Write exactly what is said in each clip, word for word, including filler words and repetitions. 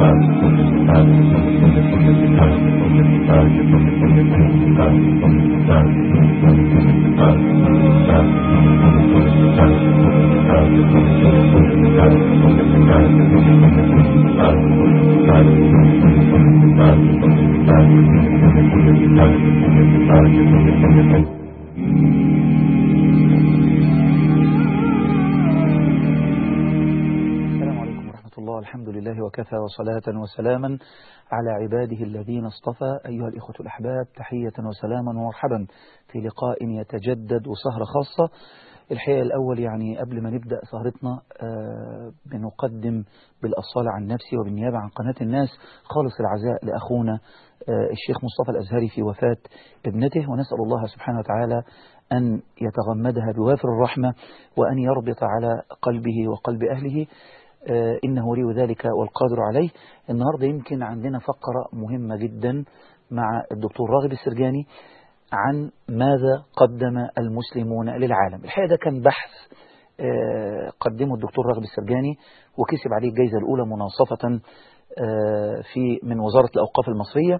الحمد لله وكفى وصلاة وسلاما على عباده الذين اصطفى. أيها الإخوة الأحباب، تحية وسلاما ومرحبا في لقاء يتجدد وسهرة خاصة. الحقيقة الأول يعني قبل ما نبدأ سهرتنا آه بنقدم بالأصالة عن نفسي وبالنيابة عن قناة الناس خالص العزاء لأخونا آه الشيخ مصطفى الأزهري في وفاة ابنته، ونسأل الله سبحانه وتعالى أن يتغمدها بوافر الرحمة وأن يربط على قلبه وقلب أهله، آه إنه ولي ذلك والقادر عليه. النهاردة يمكن عندنا فقرة مهمة جدا مع الدكتور راغب السرجاني عن ماذا قدم المسلمون للعالم. الحقيقة ده كان بحث آه قدمه الدكتور راغب السرجاني وكسب عليه الجائزة الأولى مناصفة آه في من وزارة الأوقاف المصرية.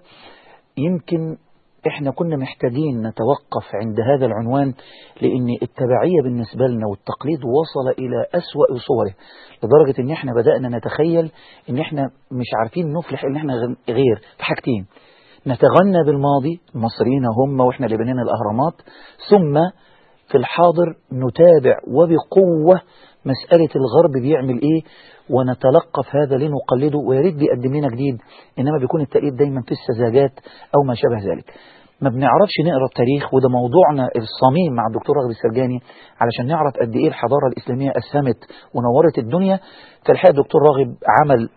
يمكن احنا كنا محتاجين نتوقف عند هذا العنوان، لأن التبعية بالنسبة لنا والتقليد وصل إلى أسوأ صوره، لدرجة ان احنا بدأنا نتخيل ان احنا مش عارفين نفلح ان احنا غير في حاجتين: نتغنى بالماضي، المصريين هم واحنا اللي بنينا الأهرامات، ثم في الحاضر نتابع وبقوة مسألة الغرب بيعمل ايه ونتلقف هذا لنقلده، ويريد بيقدم لنا جديد، انما بيكون التقليد دايما في السذاجات او ما شابه ذلك. ما بنعرفش نقرأ التاريخ، وده موضوعنا الصميم مع الدكتور راغب السرجاني علشان نعرف قد ايه الحضارة الإسلامية أسهمت ونورت الدنيا. فالحقيقة الدكتور راغب عمل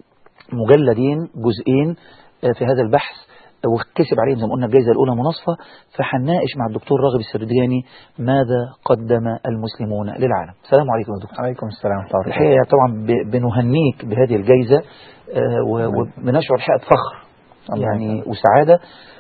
مجلدين جزئين في هذا البحث وكسب عليهم زي ما قلنا الجائزة الأولى مناصفة، فحناقش مع الدكتور راغب السرجاني ماذا قدم المسلمون للعالم. السلام عليكم يا دكتور. عليكم السلام ورحمة الله. الحقيقة طبعا بنهنيك بهذه الجائزة وبنشعر الحقيقة بفخر يعني وسعادة،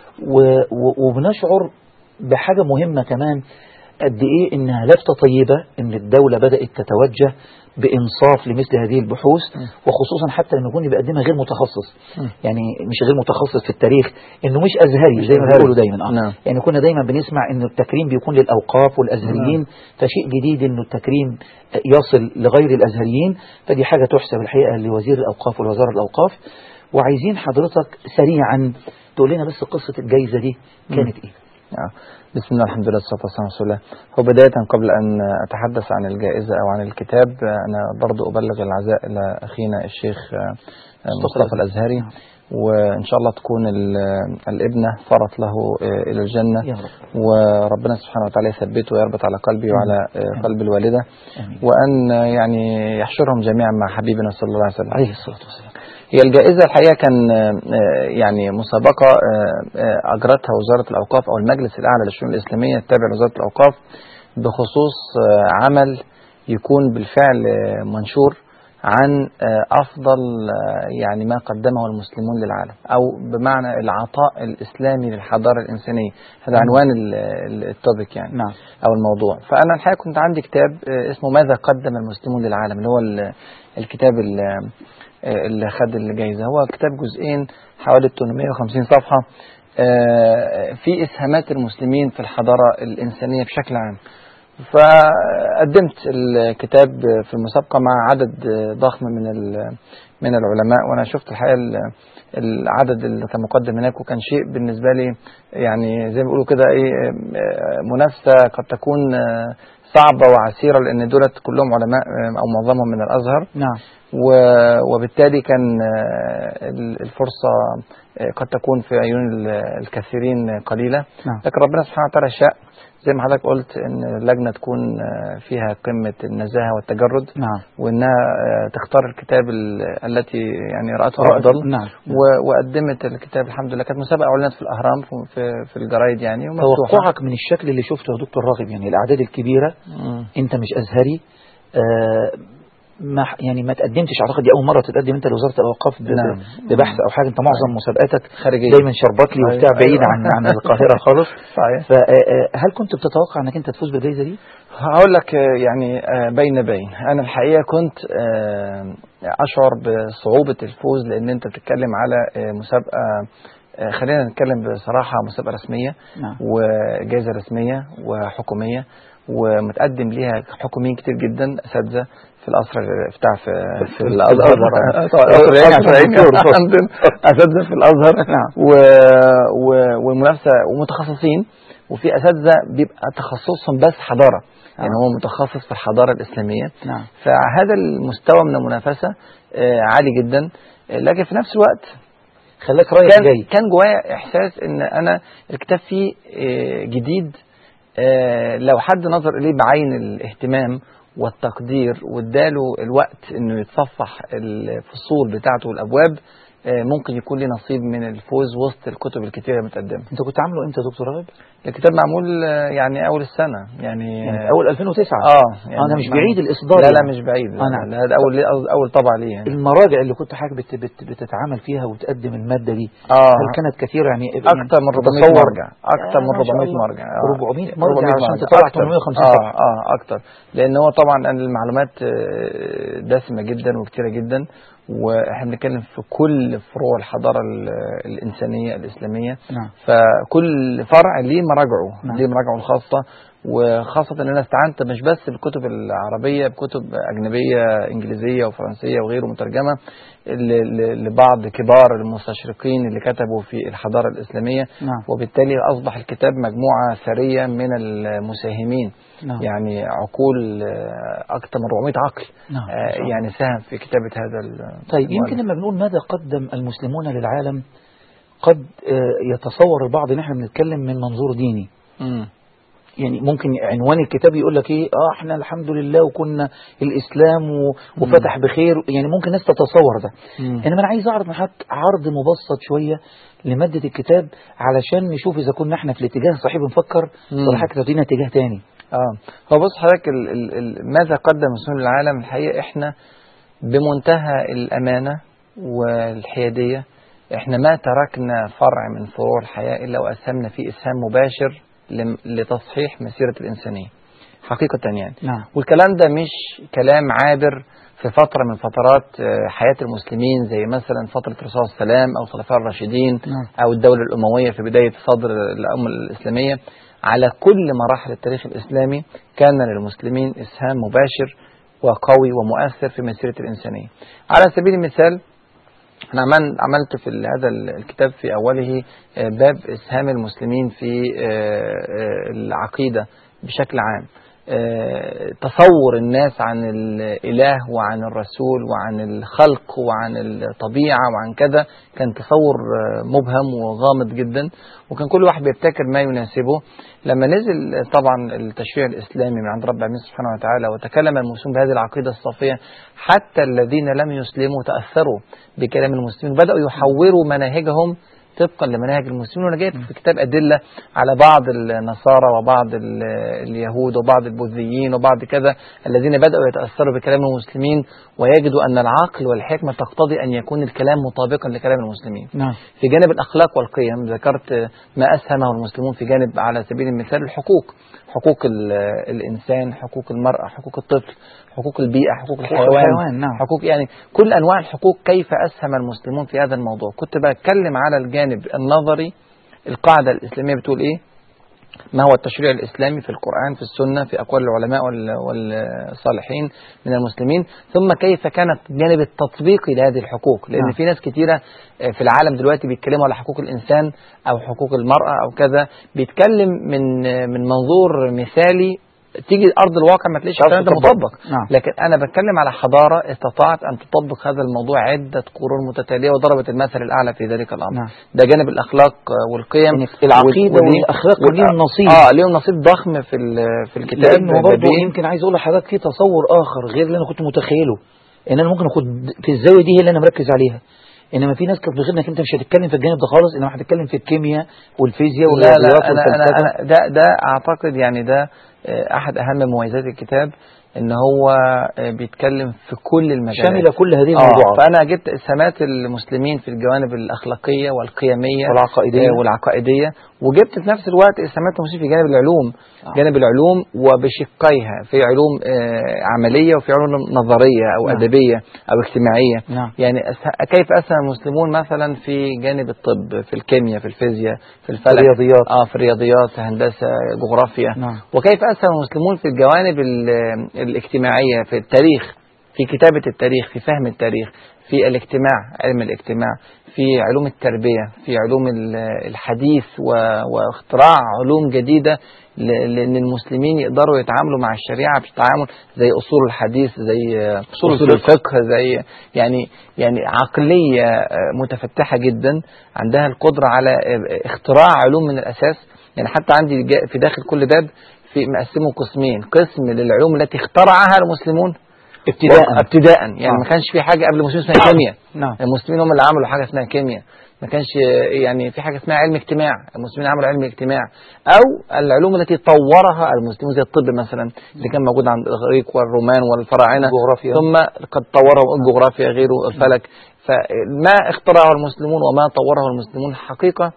وبنشعر بحاجة مهمة كمان، قد ايه انها لفتة طيبة ان الدولة بدأت تتوجه بإنصاف لمثل هذه البحوث، وخصوصا حتى لما يكون بيقدمها غير متخصص، يعني مش غير متخصص في التاريخ، انه مش ازهري زي ما بيقولوا دايما. اه نعم. يعني كنا دايما بنسمع ان التكريم بيكون للأوقاف والازهريين، نعم. فشيء جديد انه التكريم يصل لغير الازهريين، فدي حاجة تحسب الحقيقة لوزير الأوقاف والوزارة الأوقاف. وعايزين حضرتك سريعا تقول لنا بس قصة الجائزة دي كانت ايه؟ بسم الله الحمد لله والصلاة والسلام على رسول الله. هو بداية قبل أن أتحدث عن الجائزة أو عن الكتاب، أنا برضو أبلغ العزاء إلى أخينا الشيخ مصطفى الأزهري، وإن شاء الله تكون الابنة فرط له إلى الجنة، وربنا سبحانه وتعالى يثبته ويربط على قلبي وعلى قلب الوالدة، وأن يعني يحشرهم جميعا مع حبيبنا صلى الله عليه وسلم عليه الصلاة والسلام. هي الجائزة الحقيقة كان يعني مسابقة أجرتها وزارة الأوقاف أو المجلس الأعلى للشؤون الإسلامية التابع لوزارة الأوقاف بخصوص عمل يكون بالفعل منشور عن أفضل يعني ما قدمه المسلمون للعالم، أو بمعنى العطاء الإسلامي للحضارة الإنسانية. هذا عنوان التوبيك يعني نعم. أو الموضوع. فأنا الحقيقة كنت عندي كتاب اسمه ماذا قدم المسلمون للعالم، اللي هو الكتاب اللي خد الجائزة. هو كتاب جزئين حوالي ثمانمائة وخمسين صفحة في إسهامات المسلمين في الحضارة الإنسانية بشكل عام. فقدمت الكتاب في المسابقة مع عدد ضخم من من العلماء، وأنا شفت الحقيقة العدد اللي كان مقدم هناك، وكان شيء بالنسبة لي يعني زي ما بيقولوا كده إيه، منافسة قد تكون صعبة وعسيرة، لأن دولت كلهم علماء أو معظمهم من الأزهر. نعم. وبالتالي كان الفرصة قد تكون في عيون الكثيرين قليلة، نعم. لكن ربنا سبحانه وتعالى شاء زي ما حضرتك قلت ان اللجنة تكون فيها قمة النزاهة والتجرد، نعم. وانها تختار الكتاب التي يعني رأته أفضل، نعم. وقدمت الكتاب الحمد لله. كانت مسابقة أعلنت في الأهرام في في الجرايد يعني. توقعك من الشكل اللي شفته يا دكتور راغب، يعني الأعداد الكبيرة، م. انت مش أزهري، آه ما يعني ما تقدمتش، اعتقد دي اول مره تتقدم انت لوزاره الاوقاف نعم. ببحث او حاجه، انت معظم مسابقاتك خارجيه دايما شربات لي وبتاع بعيد عن عن القاهره خالص. صحيح. فهل كنت بتتوقع انك انت تفوز بالجائزه دي؟ هقول لك يعني بين بين انا الحقيقه كنت اشعر بصعوبه الفوز، لان انت بتتكلم على مسابقه، خلينا نتكلم بصراحه، مسابقه رسميه. نعم. وجائزه رسميه وحكوميه، ومتقدم ليها حكوميين كتير جدا، اساتذه في الازهر بتاع في في الازهر اساتذه في الازهر والمنافسه ومتخصصين، وفي اساتذه بيبقى تخصصهم بس حضاره، يعني هو متخصص في الحضاره الاسلاميه. نعم. فهذا المستوى من المنافسه عالي جدا، لكن في نفس الوقت خلاك رايح كان جاي. كان جوايا احساس ان انا الكتاب فيه جديد، لو حد نظر اليه بعين الاهتمام والتقدير واداله الوقت انه يتصفح الفصول بتاعته والابواب، ممكن يكون لي نصيب من الفوز وسط الكتب الكتيره المتقدمه. انت كنت عامله امتى يا دكتور راغب؟ الكتاب معمول يعني اول السنه، يعني, يعني اول ألفين وتسعة. اه يعني انا مش بعيد الاصدار. لا يعني. لا مش بعيد. لا هذا اول اول طبعه ليه. يعني المراجع اللي كنت حضرتك بت بت بتتعامل فيها وتقدم الماده دي، آه هل كانت كثيره؟ يعني اكثر من أربعمائة مرجع، اكثر من أربعمائة مرجع. آه أربعمائة مرجع عشان تطلع ثمانمائة وخمسين اه اه اكثر، لان هو طبعا المعلومات دسمه جدا وكثيره جدا، واحنا بنتكلم في كل فروع الحضاره الانسانيه الاسلاميه. نعم. فكل فرع ليه مراجعه. نعم. ليه مراجعه الخاصه، وخاصه ان انا استعنت مش بس بالكتب العربيه، بكتب اجنبيه انجليزيه وفرنسيه وغيره مترجمه لبعض كبار المستشرقين اللي كتبوا في الحضاره الاسلاميه. نعم. وبالتالي اصبح الكتاب مجموعه ثريه من المساهمين. نعم. يعني عقول اكثر من أربعمائة عقل. نعم. آه يعني ساهم في كتابه هذا. طيب يمكن لما بنقول ماذا قدم المسلمون للعالم، قد آه يتصور البعض ان احنا بنتكلم من منظور ديني. م. يعني ممكن عنوان الكتاب يقول لك ايه، اه احنا الحمد لله وكنا الاسلام وفتح بخير، يعني ممكن الناس تتصور ده. مم. انما انا عايز اعرض معاك عرض مبسط شويه لماده الكتاب، علشان نشوف اذا كنا احنا في الاتجاه الصحيح بنفكر ولا حضرتك تعطينا اتجاه تاني. اه هو بص حضرتك، ال ال ال ماذا قدم المسلمون للعالم، الحقيقه احنا بمنتهى الامانه والحياديه، احنا ما تركنا فرع من فروع الحياه الا واسهمنا فيه اسهام مباشر لتصحيح مسيرة الإنسانية حقيقة. يعني نعم. والكلام ده مش كلام عابر في فترة من فترات حياة المسلمين، زي مثلا فترة الرسول صلى الله عليه وسلم أو الخلفاء الراشدين. نعم. أو الدولة الأموية في بداية صدر الأمة الإسلامية. على كل مراحل التاريخ الإسلامي كان للمسلمين إسهام مباشر وقوي ومؤثر في مسيرة الإنسانية. على سبيل المثال، أنا عملت في هذا الكتاب في أوله باب إسهام المسلمين في العقيدة بشكل عام. تصور الناس عن الإله وعن الرسول وعن الخلق وعن الطبيعة وعن كذا كان تصور مبهم وغامض جدا، وكان كل واحد بيبتكر ما يناسبه. لما نزل طبعا التشريع الإسلامي من عند رب العالمين سبحانه وتعالى، وتكلم المسلمون بهذه العقيدة الصافية، حتى الذين لم يسلموا تأثروا بكلام المسلمين وبدأوا يحوروا مناهجهم طبقا لمناهج المسلمين. وانا جايب في كتاب أدلة على بعض النصارى وبعض اليهود وبعض البوذيين وبعض كذا الذين بدأوا يتأثروا بكلام المسلمين، ويجدوا أن العقل والحكمة تقتضي أن يكون الكلام مطابقا لكلام المسلمين. نعم. في جانب الأخلاق والقيم ذكرت ما أسهمه المسلمون في جانب على سبيل المثال الحقوق، حقوق الإنسان، حقوق المرأة، حقوق الطفل، حقوق البيئة، حقوق الحيوان, الحيوان. نعم. حقوق يعني كل أنواع الحقوق، كيف أسهم المسلمون في هذا الموضوع. كنت بتكلم على الجانب النظري، القاعدة الإسلامية بتقول إيه، ما هو التشريع الإسلامي في القرآن، في السنة، في أقوال العلماء والصالحين من المسلمين، ثم كيف كانت الجانب التطبيقي لهذه الحقوق. لأن نعم. في ناس كثيرة في العالم دلوقتي بيتكلموا على حقوق الإنسان أو حقوق المرأة أو كذا، بيتكلم من من منظور مثالي، تيجي أرض الواقع ما تلاقيش الكلام ده مطبق. نعم. لكن أنا بتكلم على حضارة استطاعت أن تطبق هذا الموضوع عدة قرون متتالية وضربت المثل الأعلى في ذلك الأمر. نعم. ده جانب الأخلاق والقيم، يعني العقيدة والأخلاق ليهم نصيب. آه ليهم نصيب ضخم في في الكتاب. لأنه برضه يمكن عايز أقول لحضرتك في تصور آخر غير اللي أنا كنت متخيله، إن أنا ممكن أخد في الزاوية دي هي اللي أنا مركز عليها. انما في ناس كانت بتغير انك انت مش هتتكلم في الجانب ده خالص، انما هتتكلم في الكيمياء والفيزياء والرياضيات والفلسفه. لا لا أنا, أنا ده ده اعتقد يعني ده احد اهم مميزات الكتاب، ان هو بيتكلم في كل المجالات، شامل كل هذه آه الموضوعات. فانا جبت اسهامات المسلمين في الجوانب الاخلاقيه والقيميه والعقائديه آه والعقائديه، وجبت في نفس الوقت اسهامات المسلمين في جانب العلوم، آه. جانب العلوم وبشقيها، في علوم آه عمليه وفي علوم نظريه او نعم. ادبيه او اجتماعيه. نعم. يعني كيف اسهم المسلمون مثلا في جانب الطب، في الكيمياء، في الفيزياء، في الفلك، في الرياضيات اه في الرياضيات، هندسه، جغرافيا. نعم. وكيف اسهم المسلمون في الجوانب الاجتماعيه، في التاريخ، في كتابه التاريخ، في فهم التاريخ، في الاجتماع، علم الاجتماع، في علوم التربيه، في علوم الحديث واختراع علوم جديده لان المسلمين يقدروا يتعاملوا مع الشريعه بتعامل زي اصول الحديث، زي اصول, أصول الفقه، زي يعني يعني عقليه متفتحه جدا عندها القدره على اختراع علوم من الاساس. يعني حتى عندي في داخل كل باب في مقسمه قسمين، قسم للعلوم التي اخترعها المسلمون ابتداء ابتداء يعني آه. ما كانش في حاجه قبل المسلمين اسمها كيمياء. نعم. المسلمين هم اللي عملوا حاجه اسمها كيمياء، ما كانش يعني في حاجه اسمها علم اجتماع، المسلمين عملوا علم اجتماع. او العلوم التي طورها المسلمون زي الطب مثلا اللي كان موجود عند الاغريق والرومان والفراعنه، الجغرافيا. ثم قد طوره الجغرافيا غيره الفلك. فما اخترعه المسلمون وما طوره المسلمون حقيقه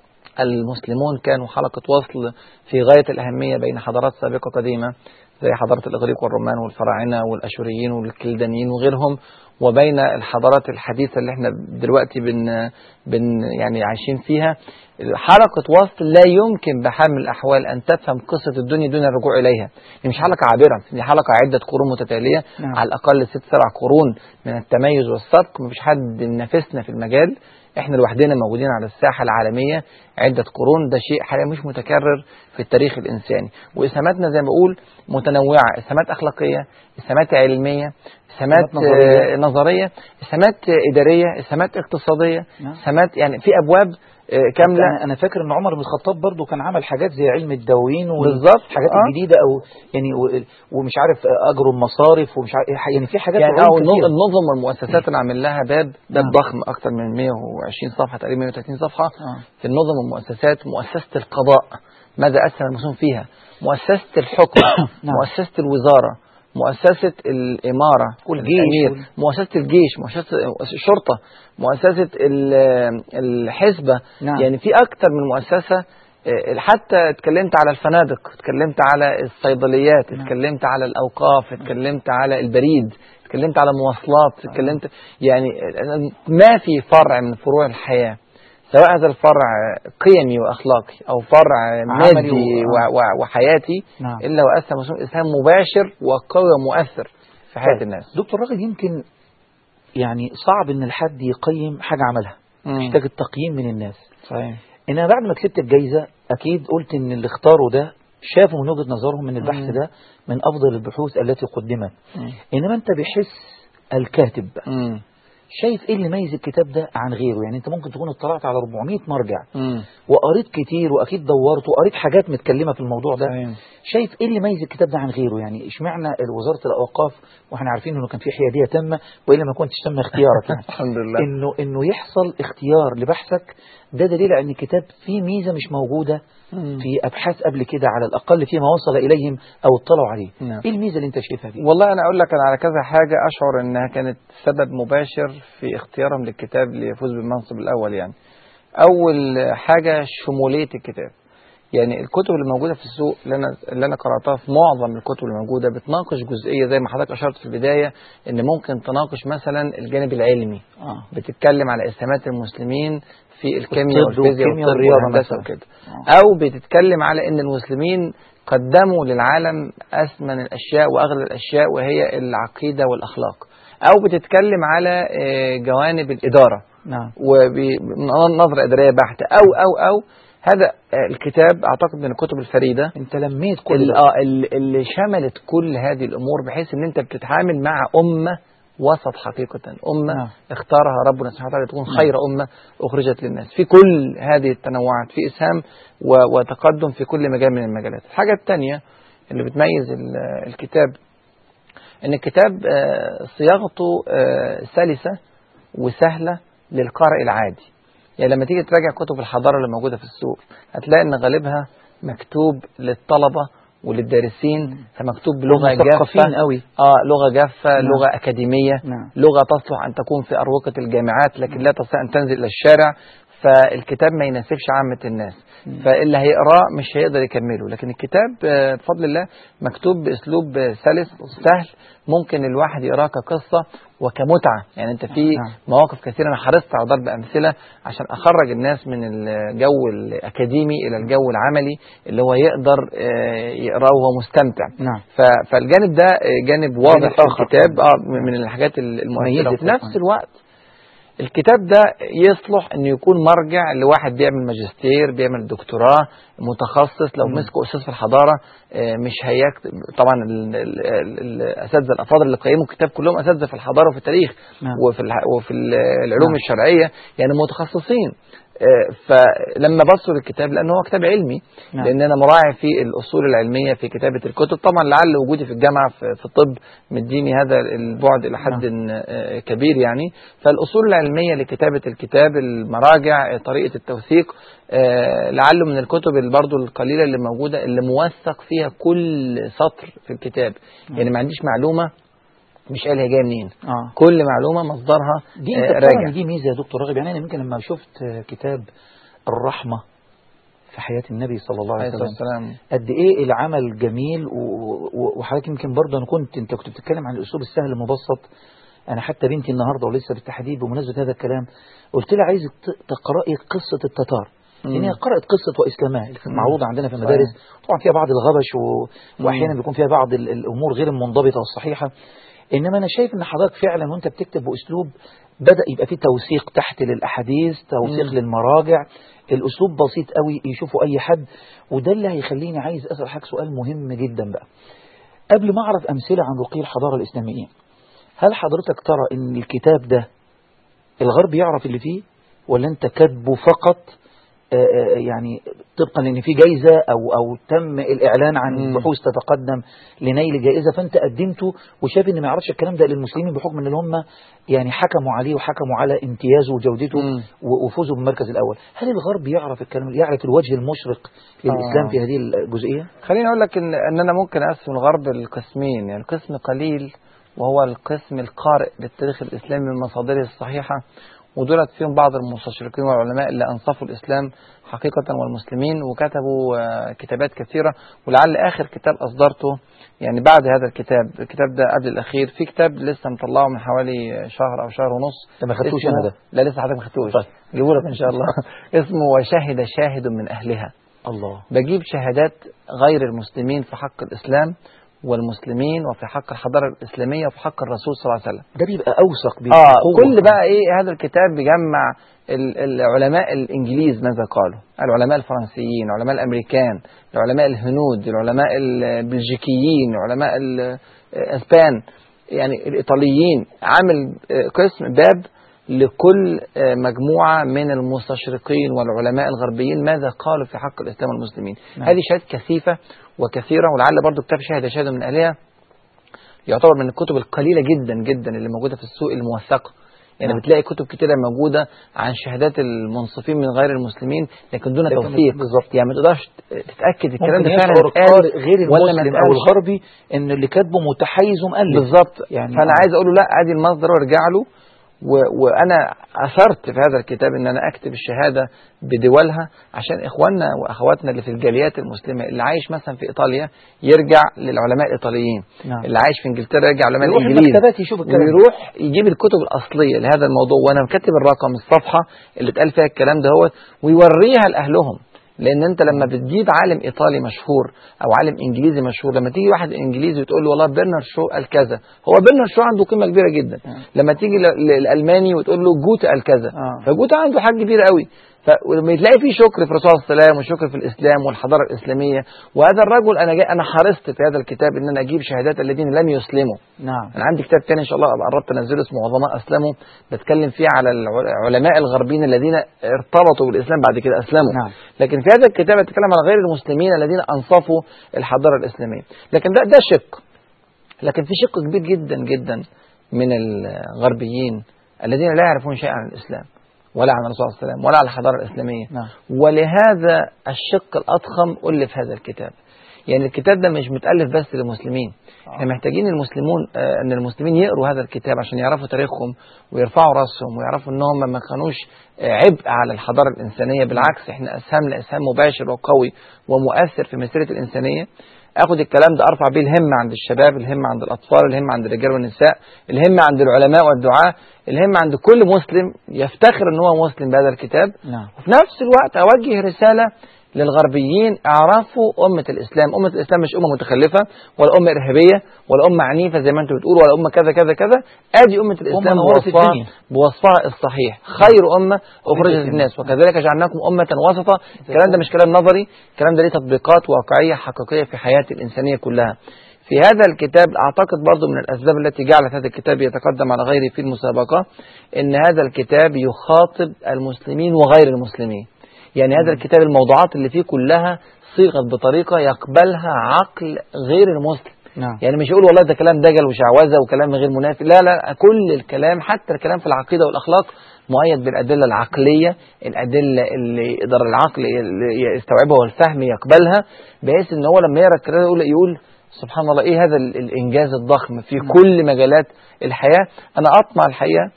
المسلمون كانوا حلقة وصل في غاية الأهمية بين حضارات سابقة قديمة زي حضارة الإغريق والرومان والفراعنة والأشوريين والكلدانيين وغيرهم، وبين الحضارات الحديثة اللي احنا دلوقتي بن, بن يعني عايشين فيها. حلقة وصل لا يمكن بحال من الأحوال أن تفهم قصة الدنيا دون الرجوع إليها. دي مش حلقة عابرة، دي حلقة عدة قرون متتالية. نعم. على الأقل ست سبع قرون من التميز والسبق، مفيش حد ينافسنا في المجال، احنا لوحدنا موجودين على الساحة العالمية عدة قرون. ده شيء حقيقة مش متكرر في التاريخ الإنساني. وإسهاماتنا زي ما بقول متنوعة، إسهامات أخلاقية، إسهامات علمية، إسهامات نظرية. نظرية، إسهامات إدارية، إسهامات اقتصادية، إسهامات يعني في أبواب كاملة. أنا, أنا فاكر أن عمر بن الخطاب برضو كان عمل حاجات زي علم الدواوين آه. والحاجات الجديدة، أو يعني ومش عارف أجر المصارف ومش عارف يعني في حاجات يعني أو النظم والمؤسسات اللي عامل لها باب باب نعم. ضخم أكثر من مئة وعشرين صفحة تقريبا مئة وثلاثين صفحة. آه. في النظم والمؤسسات، مؤسسة القضاء ماذا أسهم المسلمون فيها، مؤسسة الحكم نعم. مؤسسة الوزارة، مؤسسة الإمارة والجيش، مؤسسة الجيش، مؤسسة الشرطة، مؤسسة الحزبة. نعم. يعني في أكثر من مؤسسة. حتى اتكلمت على الفنادق، اتكلمت على الصيدليات، نعم. اتكلمت على الأوقاف، اتكلمت على البريد، اتكلمت على مواصلات، اتكلمت يعني ما في فرع من فروع الحياة، سواء هذا الفرع قيمي وأخلاقي أو فرع مادي و... وحياتي، نعم. إلا وأسهم إسهام مباشر وقوي ومؤثر في حياة الناس. دكتور راغب، يمكن يعني صعب إن الحد يقيم حاجة عملها، محتاج التقييم من الناس. صحيح. إنما بعد ما كسبت الجايزة أكيد قلت إن اللي اختاروا ده شافوا من وجهة نظرهم من البحث مم. ده من أفضل البحوث التي قدمت. مم. إنما أنت بحس الكاتب بقى مم. شايف إيه اللي ميز الكتاب ده عن غيره؟ يعني أنت ممكن تكون اطلعت على أربعمئة مرجع مم. وقريت كتير وأكيد دورت وقريت حاجات متكلمة في الموضوع ده. صحيح. شايف إيه اللي ميز الكتاب ده عن غيره؟ يعني اشمعنى وزارة الأوقاف وإحنا عارفين إنه كان في حيادية تامة وإلا ما كنتش تم اختيارك يعني. الحمد لله. إنه إنه يحصل اختيار لبحثك ده دليل على إن الكتاب فيه ميزة مش موجودة مم. في أبحاث قبل كده، على الأقل فيما وصل إليهم أو اطلعوا عليه. نعم. إيه الميزة اللي أنت شايفها فيه؟ والله أنا أقول لك أنا على كذا حاجة أشعر إنها كانت سبب مباشر في اختيارهم للكتاب ليفوز بالمنصب الأول. يعني أول حاجة شمولية الكتاب. يعني الكتب اللي موجودة في السوق اللي أنا, اللي أنا قرأتها، في معظم الكتب اللي موجودة بتناقش جزئية زي ما حضرتك أشرت في البداية، إن ممكن تناقش مثلا الجانب العلمي. آه. بتتكلم على إسهامات المسلمين في الكيمياء والفيزياء والطب والهندسة وكده. آه. أو بتتكلم على إن المسلمين قدموا للعالم أثمن الأشياء وأغلى الأشياء وهي العقيدة والأخلاق. أو بتتكلم على جوانب الإدارة. نعم. وبنظرة إدارية بحتة. أو أو أو هذا الكتاب أعتقد من الكتب الفريدة. أنت لميت كل اللي, اللي شملت كل هذه الأمور، بحيث أن أنت بتتعامل مع أمة وسط حقيقة، أمة نعم. اختارها ربنا سبحانه وتعالى تكون خير أمة أخرجت للناس. في كل هذه التنوعات في إسهام وتقدم في كل مجال من المجالات. الحاجة الثانية اللي بتميز الكتاب أن الكتاب صياغته سلسة وسهلة للقارئ العادي. يعني لما تيجي تراجع كتب الحضارة اللي موجودة في السوق هتلاقي ان غالبها مكتوب للطلبة وللدارسين، فمكتوب بلغة جافة قوي. اه لغة جافة، نعم. لغة أكاديمية، نعم. لغة تصلح أن تكون في أروقة الجامعات لكن لا تستطيع أن تنزل إلى الشارع، فالكتاب ما يناسبش عامة الناس، فاللي هيقراه مش هيقدر يكمله. لكن الكتاب بفضل الله مكتوب بأسلوب سلس سهل، ممكن الواحد يقراه كقصة وكمتعة. يعني أنت في مواقف كثيرة أنا حرصت على ضرب أمثلة عشان أخرج الناس من الجو الأكاديمي إلى الجو العملي اللي هو يقدر يقراه وهو مستمتع. نعم. فالجانب ده جانب واضح في الكتاب اه من الحاجات المميزة. في نفس الوقت الكتاب ده يصلح انه يكون مرجع لواحد بيعمل ماجستير، بيعمل دكتوراه، متخصص. لو مسكوا استاذ في الحضاره مش هيكتب طبعا الاساتذه الافاضل اللي قيموا الكتاب كلهم اساتذه في الحضاره وفي التاريخ وفي وفي العلوم الشرعيه، يعني متخصصين. فلما بصوا للكتاب لأنه هو كتاب علمي، لأن أنا مراعي في الأصول العلمية في كتابة الكتب، طبعا لعل وجودي في الجامعة في الطب مديني هذا البعد إلى حد كبير يعني. فالأصول العلمية لكتابة الكتاب، المراجع، طريقة التوثيق، لعله من الكتب برضو القليلة اللي موجودة اللي موثق فيها كل سطر في الكتاب. يعني ما عنديش معلومة مش قال هي جايه منين. آه. كل معلومه مصدرها دي انت راجع. دي ميزه يا دكتور راغب. يعني انا يمكن لما شفت كتاب الرحمه في حياه النبي صلى الله عليه وسلم قد ايه العمل جميل، وحضرتك يمكن برضه انا كنت انت كنت بتتكلم عن الاسلوب السهل المبسط. انا حتى بنتي النهارده ولسه بالتحديد بمناسبه هذا الكلام قلت لها عايزك تقراي قصه التتار، لان هي قرات قصه واسلامها اللي كانت معروضه عندنا في المدارس، طبعا فيها بعض الغبش و... واحيانا بيكون فيها بعض الامور غير المنضبطه والصحيحه. إنما أنا شايف إن حضرتك فعلا وأنت بتكتب بأسلوب بدأ يبقى فيه توثيق تحت للأحاديث، توثيق مم. للمراجع، الأسلوب بسيط قوي يشوفه أي حد. وده اللي هيخليني عايز أسأل حضرتك سؤال مهم جدا بقى قبل ما أعرف أمثلة عن رقي الحضارة الإسلامية. هل حضرتك ترى إن الكتاب ده الغرب يعرف اللي فيه، ولا أنت كاتبه فقط يعني طبقا ان في جايزة او او تم الاعلان عن بحوث تتقدم لنيل جائزة فانت قدمته وشايف ان ما يعرفش الكلام ده للمسلمين بحكم ان هم يعني حكموا عليه وحكموا على امتيازه وجودته وفوزه بالمركز الاول؟ هل الغرب يعرف الكلام، يعرف الوجه المشرق للاسلام آه. في هذه الجزئية؟ خليني اقول لك ان ان انا ممكن اقسم الغرب لقسمين. يعني القسم قليل وهو القسم القارئ للتاريخ الاسلامي من مصادره الصحيحة، ودولت فيهم بعض المستشرقين والعلماء اللي أنصفوا الإسلام حقيقة والمسلمين وكتبوا كتابات كثيرة. ولعل آخر كتاب أصدرته يعني بعد هذا الكتاب، الكتاب ده قبل الأخير، في كتاب لسه مطلعه من حوالي شهر أو شهر ونص. ما خدتوش أنا ده؟ لا لسه حضرتك ما خدتوش. طيب جيبوا لك إن شاء الله. اسمه وشهد شاهد من أهلها. الله. بجيب شهادات غير المسلمين في حق الإسلام والمسلمين وفي حق الحضارة الإسلامية وفي حق الرسول صلى الله عليه وسلم. ده بيبقى أوثق بيبقى آه كل بقى إيه هذا الكتاب بيجمع العلماء الإنجليز ماذا قالوا، العلماء الفرنسيين، العلماء الأمريكان، العلماء الهنود، العلماء البلجيكيين، العلماء الأسبان، يعني الإيطاليين. عامل قسم باب لكل مجموعة من المستشرقين والعلماء الغربيين ماذا قالوا في حق الإسلام والمسلمين. نعم. هذه شهادات كثيفة وكثيرة، ولعل برضو كتاب شاهد شاهد من أهلها يعتبر من الكتب القليلة جدا جدا اللي موجودة في السوق الموثقة. يعني نعم. بتلاقي كتب كتيرة موجودة عن شهادات المنصفين من غير المسلمين لكن دون توثيق. بالظبط. يعني ما تقدرش تتأكد الكلام ده فعلا اتقال غير المسلم أو الغربي إن اللي كاتبه متحيز ومؤلف. بالظبط. يعني فأنا عايز أقول له لا، ادي المصدر وارجع له. وأنا أثرت في هذا الكتاب أن أنا أكتب الشهادة بدولها عشان إخواننا وأخواتنا اللي في الجاليات المسلمة، اللي عايش مثلا في إيطاليا يرجع للعلماء الإيطاليين. نعم. اللي عايش في إنجلترا يرجع للعلماء الإنجليز، يشوف الكلام، ويروح يجيب الكتب الأصلية لهذا الموضوع، وأنا كاتب الرقم الصفحة اللي اتقال فيها الكلام ده هو، ويوريها لأهلهم. لأن أنت لما بتجيب عالم إيطالي مشهور أو عالم إنجليزي مشهور، لما تيجي واحد إنجليزي وتقول له والله برنر شو قال كذا، هو برنر شو عنده قيمة كبيرة جدا. لما تيجي للألماني وتقول له جوته قال كذا، فجوته عنده حاجة كبيرة قوي. فلما تلاقي فيه شكر في الرسول صلى الله عليه وسلم وشكر في الإسلام والحضارة الإسلامية. وهذا الرجل أنا جاي أنا حرصت في هذا الكتاب إن أنا أجيب شهادات الذين لم يسلموا. نعم. أنا عندي كتاب تاني إن شاء الله قربت أنزله اسمه عظماء أسلموا، بتكلم فيه على العلماء الغربيين الذين ارتبطوا بالإسلام بعد كده أسلموا. نعم. لكن في هذا الكتاب أتكلم عن غير المسلمين الذين أنصفوا الحضارة الإسلامية. لكن ده ده شق. لكن في شق كبير جدا جدا من الغربيين الذين لا يعرفون شيئا عن الإسلام ولا عن الرسول صلى الله عليه وسلم ولا عن الحضارة الإسلامية. نعم. ولهذا الشق الأضخم ألف هذا الكتاب. يعني الكتاب ده مش متألف بس للمسلمين، احنا محتاجين المسلمون آه ان المسلمين يقروا هذا الكتاب عشان يعرفوا تاريخهم ويرفعوا راسهم ويعرفوا ان هم ما كانوش آه عبء على الحضارة الإنسانية، بالعكس احنا اسهمنا اسهام مباشر وقوي ومؤثر في مسيرة الإنسانية. اخد الكلام ده ارفع بيه الهمة عند الشباب، الهمة عند الاطفال، الهمة عند الرجال والنساء، الهمة عند العلماء والدعاة، الهمة عند كل مسلم يفتخر ان هو مسلم بهذا الكتاب. نعم. وفي نفس الوقت اوجه رسالة للغربيين، اعرفوا أمة الإسلام. أمة الإسلام مش أمة متخلفة ولا أمة إرهابية ولا أمة عنيفة زي ما أنتم بتقولوا ولا أمة كذا كذا كذا. أدي أمة الإسلام بوصفها, بوصفها الصحيح، خير أمة أخرجت للناس وكذلك جعلناكم أمة وسطا. الكلام ده مش كلام نظري، الكلام ده ليه تطبيقات واقعية حقيقية في حياة الإنسانية كلها. في هذا الكتاب أعتقد برضو من الأسباب التي جعلت هذا الكتاب يتقدم على غيره في المسابقة إن هذا الكتاب يخاطب المسلمين وغير المسلمين. يعني هذا الكتاب الموضوعات اللي فيه كلها صيغت بطريقة يقبلها عقل غير المسلم. نعم. يعني مش يقول والله ده كلام دجل وشعوذة وكلام غير منافي، لا لا، كل الكلام حتى الكلام في العقيدة والأخلاق مؤيد بالأدلة العقلية، الأدلة اللي يقدر العقل يستوعبها والفهم يقبلها، بحيث ان هو لما يقرأ الكلام يقول, يقول سبحان الله ايه هذا الإنجاز الضخم في كل مجالات الحياة. أنا أطمع الحقيقة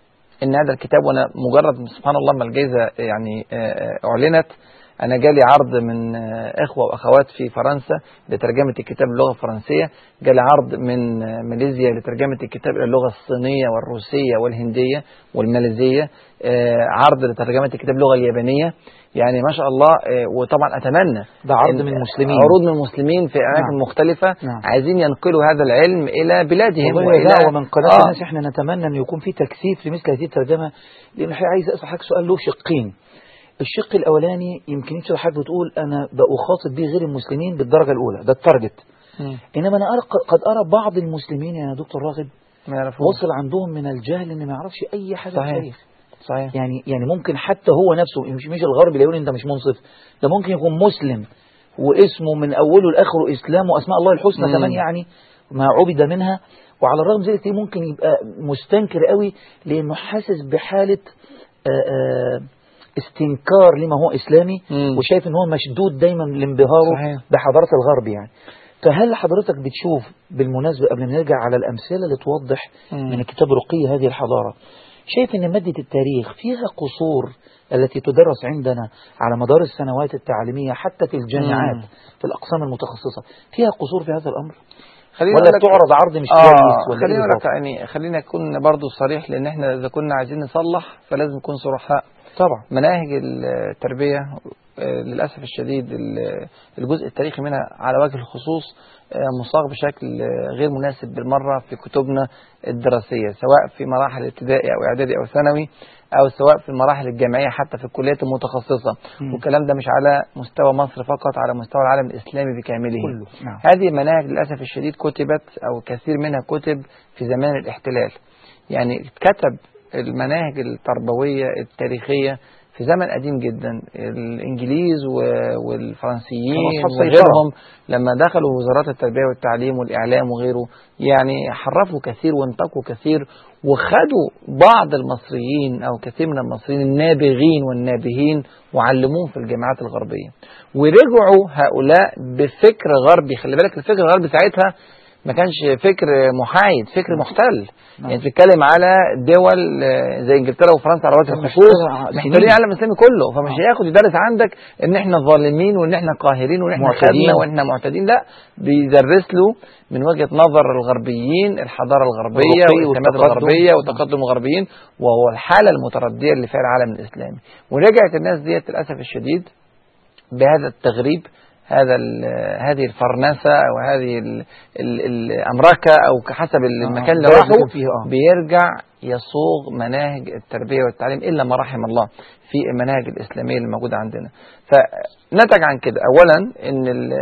ان هذا الكتاب، وانا مجرد سبحان الله ما الجائزة يعني اعلنت انا جالي عرض من اخوة واخوات في فرنسا لترجمة الكتاب باللغة الفرنسية، جالي عرض من ماليزيا لترجمة الكتاب الى اللغة الصينية والروسية والهندية والماليزية، عرض لترجمة الكتاب باللغة اليابانية. يعني ما شاء الله. وطبعا اتمنى ده عرض من المسلمين، عروض من المسلمين في اماكن نعم. مختلفة نعم. عايزين ينقلوا هذا العلم الى بلادهم والى ومن قناة آه. الناس احنا نتمنى ان يكون في تكثيف لمثل هذه الترجمة، لان الحقيقة عايز اسال حضرتك سؤال له شقين. الشق الاولاني يمكن انت حضرتك بتقول انا بخاطب به غير المسلمين بالدرجة الاولى، ده التارجت. انما انا أرى قد ارى بعض المسلمين يا دكتور راغب وصل عندهم من الجهل ان ما يعرفش اي حاجة في التاريخ. صحيح. يعني يعني ممكن حتى هو نفسه مش مش الغرب اللي يقول انت مش منصف، ده ممكن يكون مسلم واسمه من اوله لاخره اسلام واسماء الله الحسنى مم. كمان يعني ما عبد منها، وعلى الرغم ذلك ممكن يبقى مستنكر قوي لانه حاسس بحالة آآ استنكار لما هو اسلامي مم. وشايف ان هو مشدود دايما لانبهاره صحيح. بحضارة الغرب يعني. فهل حضرتك بتشوف بالمناسبة قبل ما نرجع على الامثلة اللي توضح مم. من الكتاب رقي هذه الحضارة، شايف ان مادة التاريخ فيها قصور التي تدرس عندنا على مدار السنوات التعليمية حتى في الجامعات مم. في الأقسام المتخصصة فيها قصور في هذا الأمر ولا بتعرض عرض مش آه كويس ولا خلينا لك يعني خلينا نكون برضو صريح، لأن احنا إذا كنا عايزين نصلح فلازم نكون صرحاء. طبعا مناهج التربية للأسف الشديد الجزء التاريخي منها على وجه الخصوص مصاغ بشكل غير مناسب بالمرة في كتبنا الدراسية، سواء في مراحل ابتدائي أو إعدادي أو ثانوي أو سواء في المراحل الجامعية حتى في الكليات المتخصصة. م. والكلام ده مش على مستوى مصر فقط، على مستوى العالم الإسلامي بكامله كله. نعم. هذه مناهج للأسف الشديد كتبت أو كثير منها كتب في زمان الاحتلال، يعني كتب المناهج التربوية التاريخية في زمن قديم جدا. الإنجليز والفرنسيين وغيرهم لما دخلوا وزارات التربية والتعليم والإعلام وغيره يعني حرفوا كثير وانتقوا كثير، وخدوا بعض المصريين أو كثير من المصريين النابغين والنابهين وعلموهم في الجامعات الغربية، ورجعوا هؤلاء بفكر غربي. خلي بالك الفكر الغربي ساعتها ما كانش فكر محايد، فكر محتل. نعم. يعني بتتكلم على دول زي انجلترا وفرنسا على وجه الخصوص محتلين العالم الاسلامي كله، فمش آه. هياخد يدرس عندك ان احنا ظالمين وان احنا قاهرين وان احنا خدنا وان احنا معتدين، لا، بيدرس له من وجهة نظر الغربيين الحضارة الغربية والسمات الغربية وتقدم الغربيين، وهو الحالة المتردية اللي فيها العالم الاسلامي. ورجعت الناس ديت للاسف الشديد بهذا التغريب، هذا هذه الفرنسة أو هذه ال ال الأمريكا أو حسب المكان اللي راحوا بيرجع يصوغ مناهج التربية والتعليم إلا ما رحم الله في المناهج الإسلامية اللي موجودة عندنا. فنتج عن كده أولا إن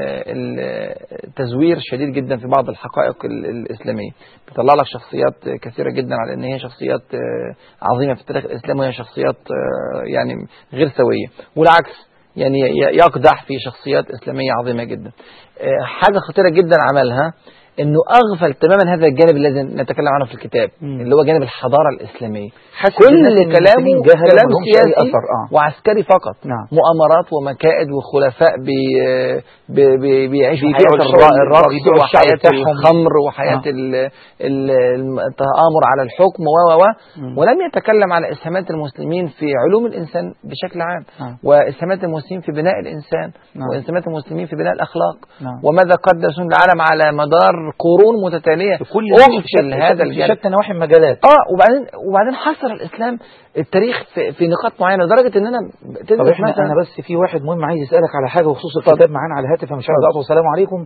التزوير شديد جدا في بعض الحقائق الإسلامية، بيطلع لك شخصيات كثيرة جدا على إن هي شخصيات عظيمة في التاريخ الإسلامي وهي شخصيات يعني غير سوية، والعكس يعني يقدح في شخصيات إسلامية عظيمة جدا. حاجة خطيرة جدا عملها انه اغفل تماما هذا الجانب الذي نتكلم عنه في الكتاب، مم. اللي هو جانب الحضاره الاسلاميه. كل كلامه كلام سياسي أثر. آه. وعسكري فقط. نعم. مؤامرات ومكائد وخلفاء بي بي بي بيعيشوا بيبيعوا حياه الشعب- الرقص بيبيعوا الشعب وحياه بتاعهم. الخمر وحياه آه. ال- ال- التآمر على الحكم و و و مم. ولم يتكلم على اسهامات المسلمين في علوم الانسان بشكل عام، نعم. واسهامات المسلمين في بناء الانسان، نعم. واسهامات المسلمين في بناء الاخلاق، نعم. وماذا قدسوا العالم على مدار قرون متتاليه. في كل اغفل في هذا شتى- الجانب. في شتى نواحي المجالات. اه وبعدين وبعدين حصر الاسلام التاريخ في, في نقاط معينه لدرجه ان انا طب تدرس احنا مثلا. انا بس في واحد مهم عايز يسالك على حاجه بخصوص اتفضل. الكتاب معانا على الهاتف، فمش عايز اتفضل. اقطع. السلام عليكم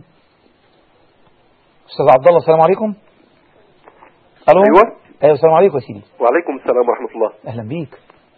استاذ عبد الله. السلام عليكم. الو. ايوه ايوه السلام عليكم يا سيدي. وعليكم السلام ورحمه الله. اهلا بيك.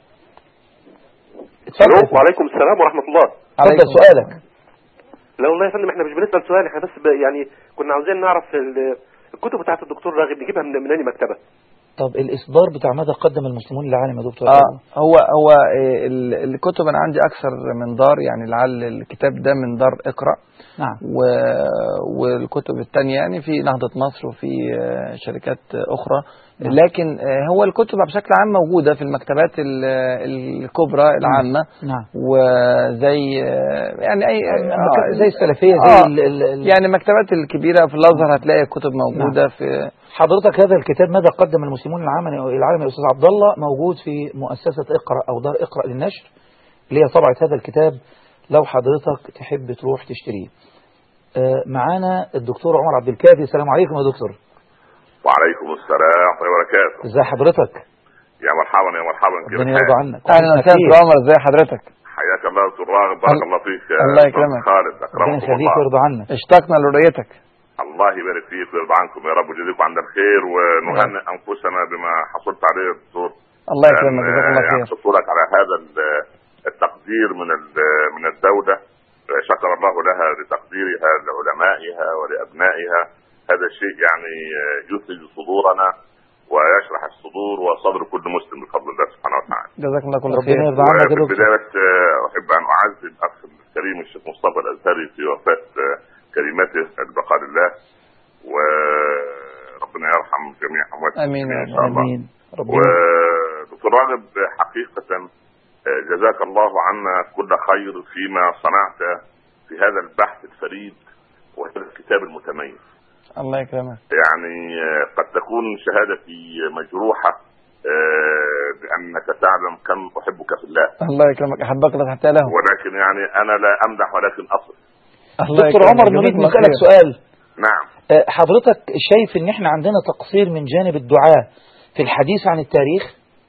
الو اتفضل. وعليكم السلام ورحمه الله. اتفضل سؤالك. لا والله يا فندم احنا مش بنسال سؤال، احنا بس ب... يعني كنا عاوزين نعرف ال- الكتب بتاعت الدكتور راغب نجيبها من من أي مكتبه؟ طب الاصدار بتاع ماذا قدم المسلمون للعالم يا دكتور؟ اه هو هو إيه، ال- الكتب انا عندي اكثر من دار، يعني لعل الكتاب ده من دار اقرا. نعم. و... والكتب الثانيه يعني في نهضه مصر وفي آه، شركات اخرى. نعم. لكن آه، هو الكتب بشكل عام موجوده في المكتبات ال- الكبرى العامه. نعم. وزي آه، يعني اي آه زي السلفيه زي آه ال ال ال يعني المكتبات الكبيره في الازهر هتلاقي الكتب موجوده. في حضرتك هذا الكتاب ماذا قدم المسلمون للعالم العالم يا استاذ عبد الله موجود في مؤسسه اقرا او دار اقرا للنشر اللي هي طبعت هذا الكتاب، لو حضرتك تحب تروح تشتريه. آه معانا الدكتور عمر عبد الكافي. السلام عليكم يا دكتور. وعليكم السلام ورحمة الله وبركاته. ازي حضرتك؟ يا مرحبا يا مرحبا. ربنا يرضى عنك. اهلا وسهلا دكتور عمر، ازي حضرتك؟ حياك الله دكتور راغب، بارك الله فيك. الله يكرمك. خالد ربنا اكرمكم يخليك الله. ويرضى عنك. اشتقنا لرؤيتك. الله يبارك فيك ويرضى عنكم يا رب ويجزيكم عند الخير، ونهنئ انفسنا بما حصلت عليه يا دكتور. الله يكرمك جزاك الله خير. يعني لك على هذا التقدير من من الدولة، شكر الله لها لتقديرها لعلمائها ولأبنائها. هذا الشيء يعني يثلج صدورنا ويشرح الصدور وصدر كل مسلم بفضل الله سبحانه وتعالى. جزاكم الله كل ربنا خير. يرضى عنك يا في دكتور. البداية أحب أن أعزي الأخ الكريم الشيخ مصطفى الأزهري في وفاة كلمته البقاء لله، وربنا يرحم جميع أموات آمين إن شاء الله. امين. ربنا ودكتور راغب حقيقة جزاك الله عنا كل خير فيما صنعت في هذا البحث الفريد وهذا الكتاب المتميز. الله يكرمك. يعني قد تكون شهادتي مجروحة لأنك تعلم كم أحبك في الله. الله يكرمك، أحبك الله حتى له. ولكن يعني أنا لا أمدح ولكن أصل. دكتور عمر نريد نسألك سؤال. نعم. حضرتك شايف ان احنا عندنا تقصير من جانب الدعاة في الحديث عن التاريخ؟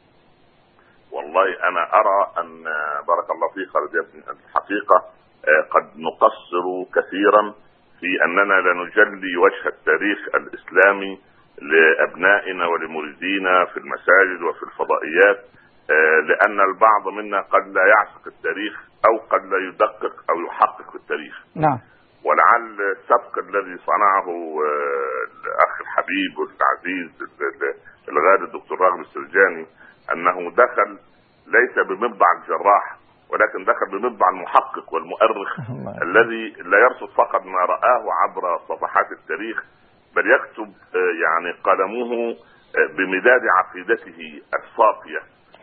والله أنا أرى أن بارك الله فيك الحقيقة قد نقصر كثيرا في أننا لا نجلي وجه التاريخ الإسلامي لأبنائنا ولمريدينا في المساجد وفي الفضائيات، لأن البعض منا قد لا يعشق التاريخ أو قد لا يدقق أو يحقق في التاريخ. نعم. ولعل السبق الذي صنعه الأخ الحبيب والعزيز الغالي الدكتور راغب السرجاني أنه دخل ليس بمبدع الجراح ولكن دخل بمبدع المحقق والمؤرخ الذي لا يرصد فقط ما رآه عبر صفحات التاريخ، بل يكتب يعني قلمه بمداد عقيدته الصافية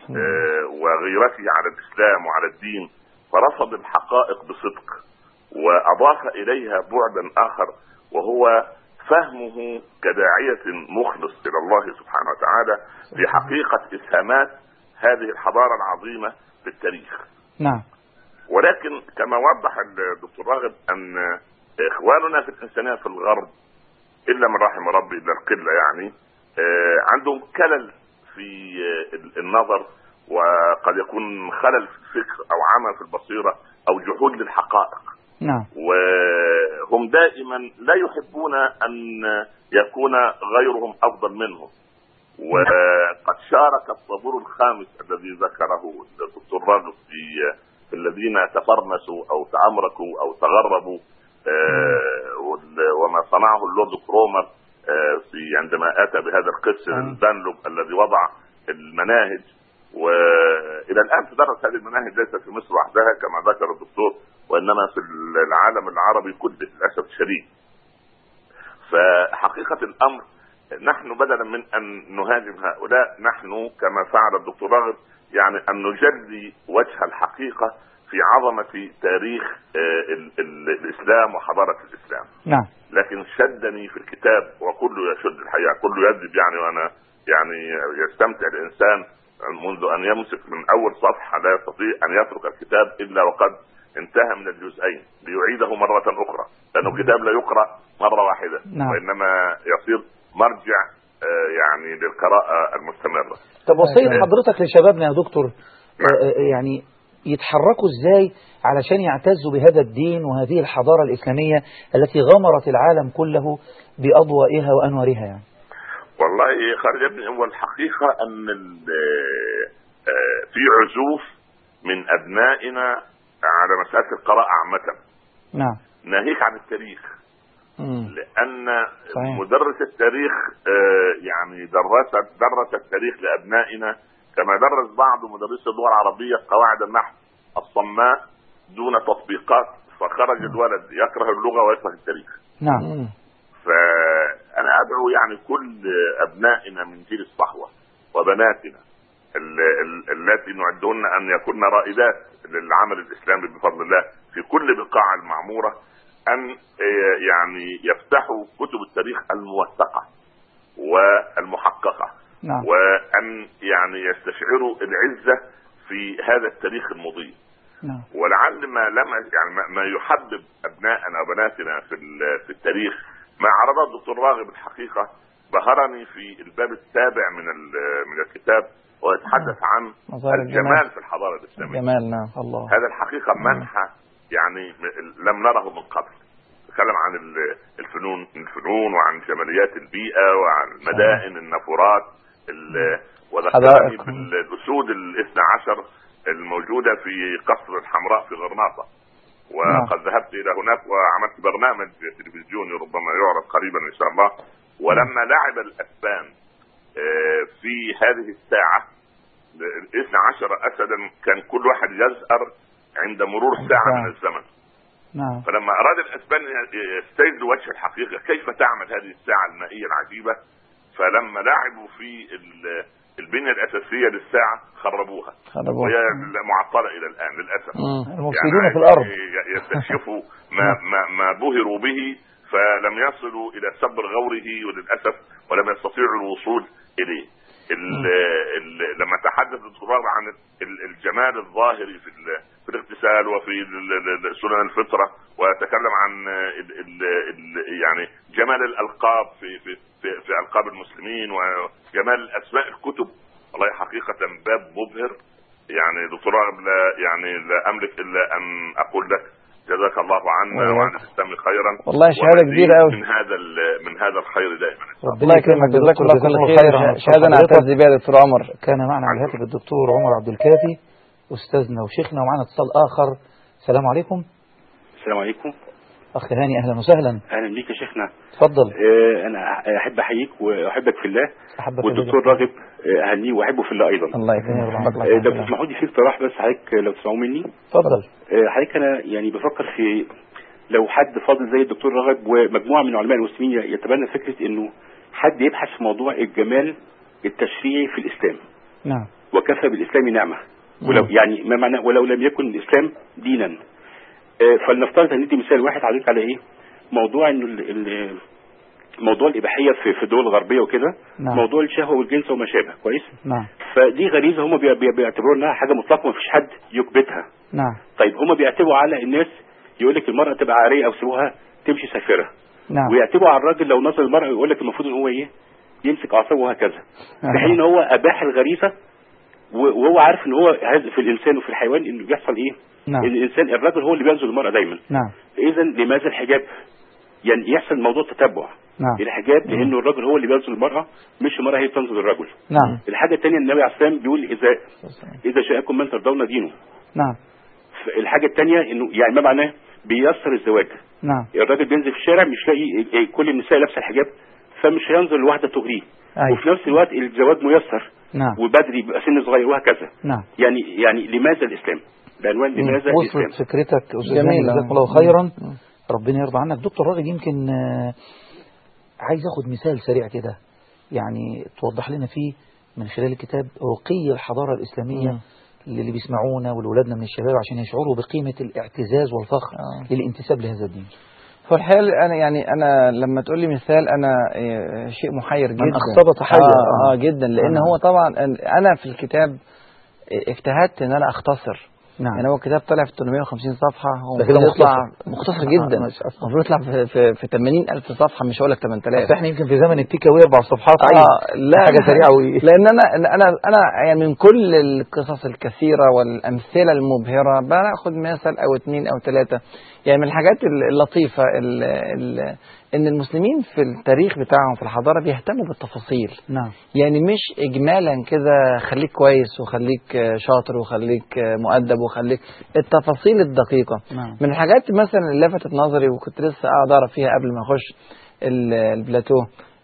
وغيرته على الإسلام وعلى الدين، فرصد الحقائق بصدق وأضاف إليها بعدا آخر وهو فهمه كداعية مخلص إلى الله سبحانه وتعالى في حقيقة إسهامات هذه الحضارة العظيمة في التاريخ. نعم. ولكن كما وضح الدكتور راغب أن إخواننا في الإنسانية في الغرب إلا من رحم ربي إلا القلة يعني عندهم كلل في النظر، وقد يكون خلل في الفكر أو عمى في البصيرة أو جحود للحقائق. نعم. وهم دائما لا يحبون أن يكون غيرهم أفضل منهم. وقد شارك الطابور الخامس الذي ذكره الدكتور راغب في الذين تفرنسوا أو تعمركوا أو تغربوا وما صنعه اللورد كرومر في عندما أتى بهذا القس الدانلوب الذي وضع المناهج، وإلى الآن تدرس هذه المناهج ليس في مصر وحدها كما ذكر الدكتور وإنما في العالم العربي كله للأسف الشديد. فحقيقة الأمر نحن بدلا من أن نهاجم هؤلاء، نحن كما فعل الدكتور راغب يعني أن نجلي وجه الحقيقة في عظمة تاريخ ال ال الإسلام وحضارة الإسلام. نعم. لكن شدني في الكتاب، وكله يشد الحقيقة، كله يكذب يعني، وأنا يعني يستمتع الإنسان منذ أن يمسك من أول صفحة، لا يستطيع أن يترك الكتاب إلا وقد انتهى من الجزئين ليعيده مرة أخرى، لأنه الكتاب لا يقرأ مرة واحدة. نعم. وإنما يصير مرجع يعني للقراءة المستمرة. طب وصية حضرتك لشبابنا يا دكتور يعني يتحركوا ازاي علشان يعتزوا بهذا الدين وهذه الحضارة الإسلامية التي غمرت العالم كله بأضوائها وأنوارها يعني؟ والله خالد ابني، هو الحقيقة أن في عزوف من أبنائنا على مسألة القراءة عامة. نعم. ناهيك عن التاريخ. مم. لأن صحيح. مدرس التاريخ يعني درس درس التاريخ لأبنائنا كما درس بعض مدرسي اللغة العربية قواعد النحو الصماء دون تطبيقات، فخرج الولد يكره اللغة ويكره التاريخ. نعم. فأنا أدعو يعني كل أبنائنا من جيل الصحوة وبناتنا التي نعدهن أن يكون رائدات للعمل الإسلامي بفضل الله في كل بقاع المعمورة، أن يعني يفتحوا كتب التاريخ الموثقة والمحققة. نعم. وأن يعني يستشعروا العزة في هذا التاريخ المضيء. نعم. ولعل ما لما يعني ما يحبب أبنائنا وبناتنا في في التاريخ ما عرضه الدكتور راغب الحقيقة بهرني في الباب السابع من من الكتاب، ويتحدث عن الجمال في الحضارة الإسلامية. جمال. نعم. الله. هذا الحقيقة منحى يعني لم نره من قبل. تكلم عن الفنون الفنون وعن جماليات البيئة وعن المدائن النافورات، وذكرني بالأسود الاثنى عشر الموجودة في قصر الحمراء في غرناطة، وقد ذهبت إلى هناك وعملت برنامج تلفزيوني ربما يعرض قريبا إن شاء الله. ولما لعب الأسبان في هذه الساعة الاثنى عشر أسدا كان كل واحد يزأر عند مرور ساعة من الزمن. نعم. فلما أراد الأسبان يستيقظوا وجه الحقيقة كيف تعمل هذه الساعة المائية العجيبة، فلما لعبوا في البنية الأساسية للساعة خربوها، وهي معطلة إلى الآن للأسف. المفسدون يعني في الأرض يستكشفوا ما, ما, ما بهروا به، فلم يصلوا إلى سبر غوره وللأسف، ولم يستطيعوا الوصول إليه. ال ال لما تحدث الدكتور عن الجمال الظاهري في في الاغتسال وفي سنن الفطرة، وتكلم عن ال ال ال يعني جمال الألقاب في في في, في ألقاب المسلمين وجمال أسماء الكتب، والله حقيقة باب مبهر. يعني دكتور راغب لا يعني لا أملك إلا أن أقول لك جزاك الله عنا وعن الإسلام خيرا، والله شهادة كبيرة قوي من هذا من هذا الخير دائما. ربنا يكرمك، جزاك الله كل خير. شهادة نعتز بها دكتور عمر. كان معنا على الهاتف الدكتور عمر عبد الكافي أستاذنا وشيخنا، ومعنا اتصال آخر. السلام عليكم. السلام عليكم أخ هاني، أهلا وسهلا. أهلا بيك يا شيخنا. تفضل. آه أنا أحب أحييك وأحبك في الله، والدكتور راغب أهنيه وأحبه في الله أيضا. الله يكرمك. آه ده تسمحوا لي في اقتراح بس حضرتك لو تسمعوا مني. تفضل. آه حضرتك أنا يعني بفكر في لو حد فاضل زي الدكتور راغب ومجموعة من علماء المسلمين يتبنى فكرة إنه حد يبحث في موضوع الجمال التشريعي في الإسلام. نعم. وكفى بالإسلام نعمة. ولو يعني ما معناه ولو لم يكن الإسلام دينا. آه فلنفترض هندي مثال واحد حضرتك على إيه؟ موضوع إنه موضوع الإباحية في في الدول الغربية وكده. نعم. موضوع الشهوة والجنس وما شابه كويس. نعم. فدي غريزة هم بيعتبروا انها حاجة مطلقة ما فيش حد يكبتها. نعم. طيب هم بيعتبروا على الناس يقول لك المرأة تبقى عارية او سيبوها تمشي سافرة. نعم. ويعتبروا على الراجل لو نظر المرأة يقول لك المفروض ان هو ايه يمسك اعصابه وهكذا. في حين ان هو اباح الغريزة وهو عارف ان هو في الانسان وفي الحيوان انه بيحصل ايه. نعم. ان الانسان الراجل هو اللي بينزل المرأة دايما. نعم. اذا لماذا الحجاب يعني يحصل موضوع تتبع. نعم. الحجاب لانه الرجل هو اللي بينزل المرأة مش المرأة هي بتنزل الرجل. نعم. الحاجة الثانية النبي عليه السلام بيقول اذا اذا جاءكم من ترضون دينه. نعم. الحاجة الثانية انه يعني ما معناه بيسر الزواج. نعم. الراجل بينزل في الشارع مش لاقي كل النساء لابسه الحجاب فمش هينزل لوحده تغريه. أيوة. وفي نفس الوقت الزواج ميسر. نعم. وبدري بيبقى سن صغير وهكذا. نعم. يعني يعني لماذا الاسلام؟ بعنوان لماذا الاسلام؟ وصلت فكرتك جزاك الله خيرا. ربنا يرضى عنك. دكتور راغب، يمكن عايز اخد مثال سريع كده يعني توضح لنا فيه من خلال الكتاب رقي الحضارة الإسلامية م. للي بيسمعونا ولولادنا من الشباب عشان يشعروا بقيمة الاعتزاز والفخر آه. للانتساب لهذا الدين. فالحقيقة أنا يعني أنا لما تقول لي مثال أنا شيء محير جدا. من أخطب تحير آه, آه, آه جدا لأن آه. هو طبعا أنا في الكتاب اجتهدت إن أنا أختصر. نعم. يعني هو الكتاب طلع في ثمانمائة وخمسين صفحة، هو المفروض يطلع مختصر جدا، المفروض يطلع في في, في ثمانين ألف صفحة، مش هقول لك ثمانية آلاف. بس احنا يمكن في زمن التيك أواي أربع صفحات. آه لا حاجة سريعة قوي. لأن أنا أنا أنا يعني من كل القصص الكثيرة والأمثلة المبهرة بناخد مثل أو اثنين أو ثلاثة. يعني من الحاجات اللطيفة ال ال ان المسلمين في التاريخ بتاعهم في الحضارة بيهتموا بالتفاصيل. نعم. يعني مش اجمالا كده خليك كويس وخليك شاطر وخليك مؤدب وخليك التفاصيل الدقيقة. نعم. من الحاجات مثلا اللي لفتت نظري وكنت لسه قاعد اعرف فيها قبل ما اخش البلاتو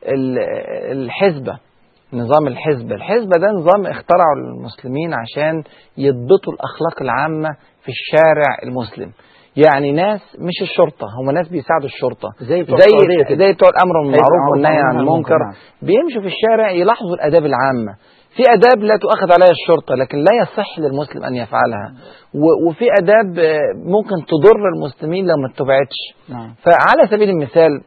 الحزبة، نظام الحزبة. الحزبة ده نظام اخترعه المسلمين عشان يضبطوا الأخلاق العامة في الشارع المسلم. يعني ناس مش الشرطة، هم ناس بيساعدوا الشرطة زي بتوع زي, زي بتوع الأمر بالمعروف والنهي عن المنكر، بيمشوا في الشارع يلاحظوا الآداب العامة. في آداب لا تؤخذ عليها الشرطة لكن لا يصح للمسلم أن يفعلها، وفي آداب ممكن تضر المسلمين لو ما اتبعتش. فعلى سبيل المثال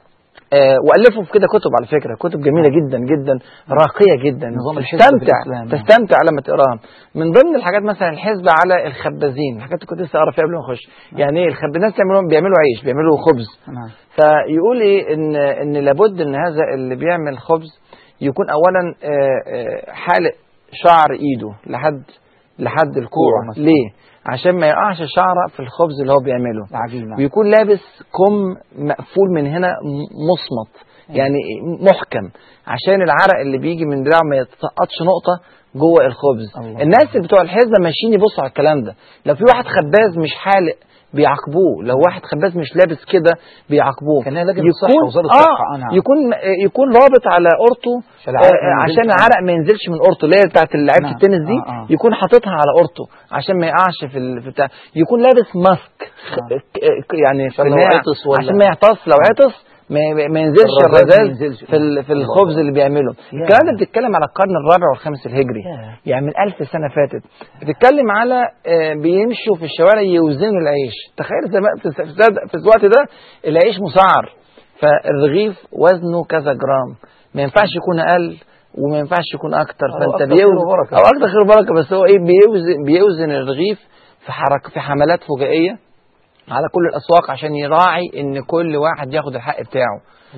آه وألفوا في كده كتب، على فكرة كتب جميلة جدا جدا راقية جدا، تستمتع تستمتع لما تقراها. من ضمن الحاجات مثلا الحزب على الخبازين، الحاجات كنت لسه اقرا فيها قبل ما اخش. يعني ايه الخبازين؟ بيعملوا بيعملوا عيش، بيعملوا خبز. فيقول ايه ان ان لابد ان هذا اللي بيعمل خبز يكون اولا آه حالق شعر ايده لحد لحد الكوع. ليه؟ عشان ما يقعش شعره في الخبز اللي هو بيعمله. عجيب. ويكون لابس كم مقفول من هنا مصمت، يعني محكم، عشان العرق اللي بيجي من دراعه ما يتسقطش نقطة جوه الخبز. الله. الناس اللي بتوع الحزة ماشيين يبصوا على الكلام ده. لو في واحد خباز مش حالق بيعاقبوه، لو واحد خباز مش لابس كده بيعاقبوه. كان لجنة الصحة وزارة الصحة. آه يكون يكون رابط على قرطه آه عشان العرق ما ينزلش من قرطه، اللي هي بتاعت لعيبة التنس دي. آه آه. يكون حاططها على قرطه عشان ما يقعش في البتاع. يكون لابس ماسك آه. يعني عشان ما يعطس، لو عطس ما ينزلش الرذاذ في في الخبز اللي بيعمله. الكلام ده بتتكلم على القرن الرابع والخامس الهجري، يعني من ألف سنة فاتت. بتتكلم على بيمشوا في الشوارع يوزنوا العيش. تخيل في الوقت ده العيش مسعر، فالرغيف وزنه كذا جرام، ما ينفعش يكون أقل وما ينفعش يكون أكتر. فأنت بيوزن أو أكتر خير بركة، بس هو إيه بيوزن بيوزن الرغيف في حركة في حملات فجائية على كل الأسواق عشان يراعي إن كل واحد ياخد الحق بتاعه.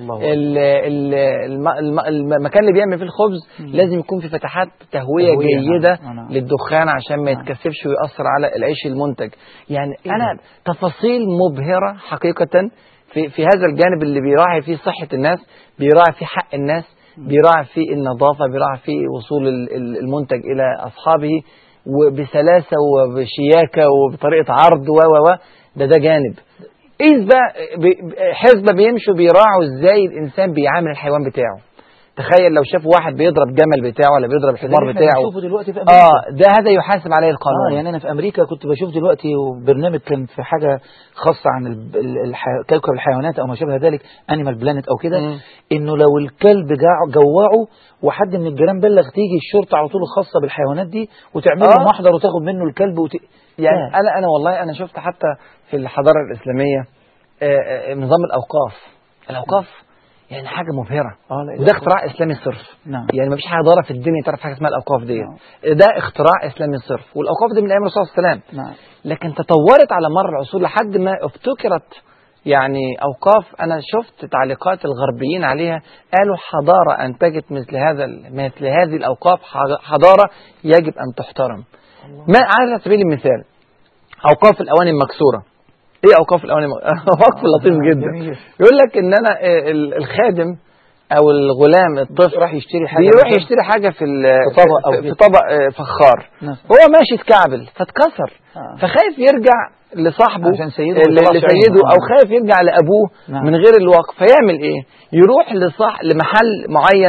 ال ال الم المكان اللي بيعمل فيه الخبز مم. لازم يكون في فتحات تهوية, تهوية جيدة أنا. للدخان عشان ما يتكثفش ويأثر على العيش المنتج. يعني إيه؟ أنا تفاصيل مبهرة حقيقة في في هذا الجانب اللي بيراعي فيه صحة الناس، بيراعي فيه حق الناس، بيراعي فيه النظافة، بيراعي فيه وصول المنتج إلى أصحابه وبسلاسة وبشياكة وبطريقة عرض و و ده ده جانب. إذ بقى حزبة بيمشوا بيراعوا إزاي الإنسان بيعامل الحيوان بتاعه. تخيل لو شافوا واحد بيضرب جمل بتاعه ولا بيضرب الحمار بتاعه، دلوقتي في اه ده هذا يحاسب عليه القانون. آه يعني أنا في أمريكا كنت بشوف دلوقتي برنامج كان في حاجة خاصة عن الحي... كوكب الحيوانات أو ما شابه ذلك، أنيمال بلانت أو كده، إنه لو الكلب جوعه وحد من الجيران بلغ تيجي الشرطة على طول الخاصة بالحيوانات دي وتعمل له آه. محضر وتاخد منه الكلب وت... يعني آه. أنا أنا والله أنا شفت حتى في الحضارة الإسلامية آه آه نظام الأوقاف. الأوقاف يعني حاجة مبهرة، آه وده اختراع إسلامي صرف. نعم. يعني ما فيش حاجة ضارة في الدنيا تعرف حاجة اسمها الأوقاف دي. نعم. ده اختراع إسلامي صرف، والأوقاف دي من أيام الرسول صلى الله عليه وسلم. نعم. لكن تطورت على مر العصور لحد ما افتكرت يعني أوقاف. أنا شفت تعليقات الغربيين عليها، قالوا حضارة أنتجت مثل هذا مثل هذه الأوقاف حضارة يجب أن تحترم. ما على سبيل المثال أوقاف الأواني المكسورة. ايه اوقاف الاواني؟ وقف لطيف جدا. يقول لك ان انا الخادم او الغلام الطفل راح يشتري حاجه، بيروح يشتري حاجه في في طبق او في طبق فخار، هو ماشي اتكعبل فاتكسر، آه. فخايف يرجع لصاحبه عشان سيده لسيده او خايف يرجع لابوه نعم. من غير الوقف، فيعمل ايه؟ يروح لصح لمحل معين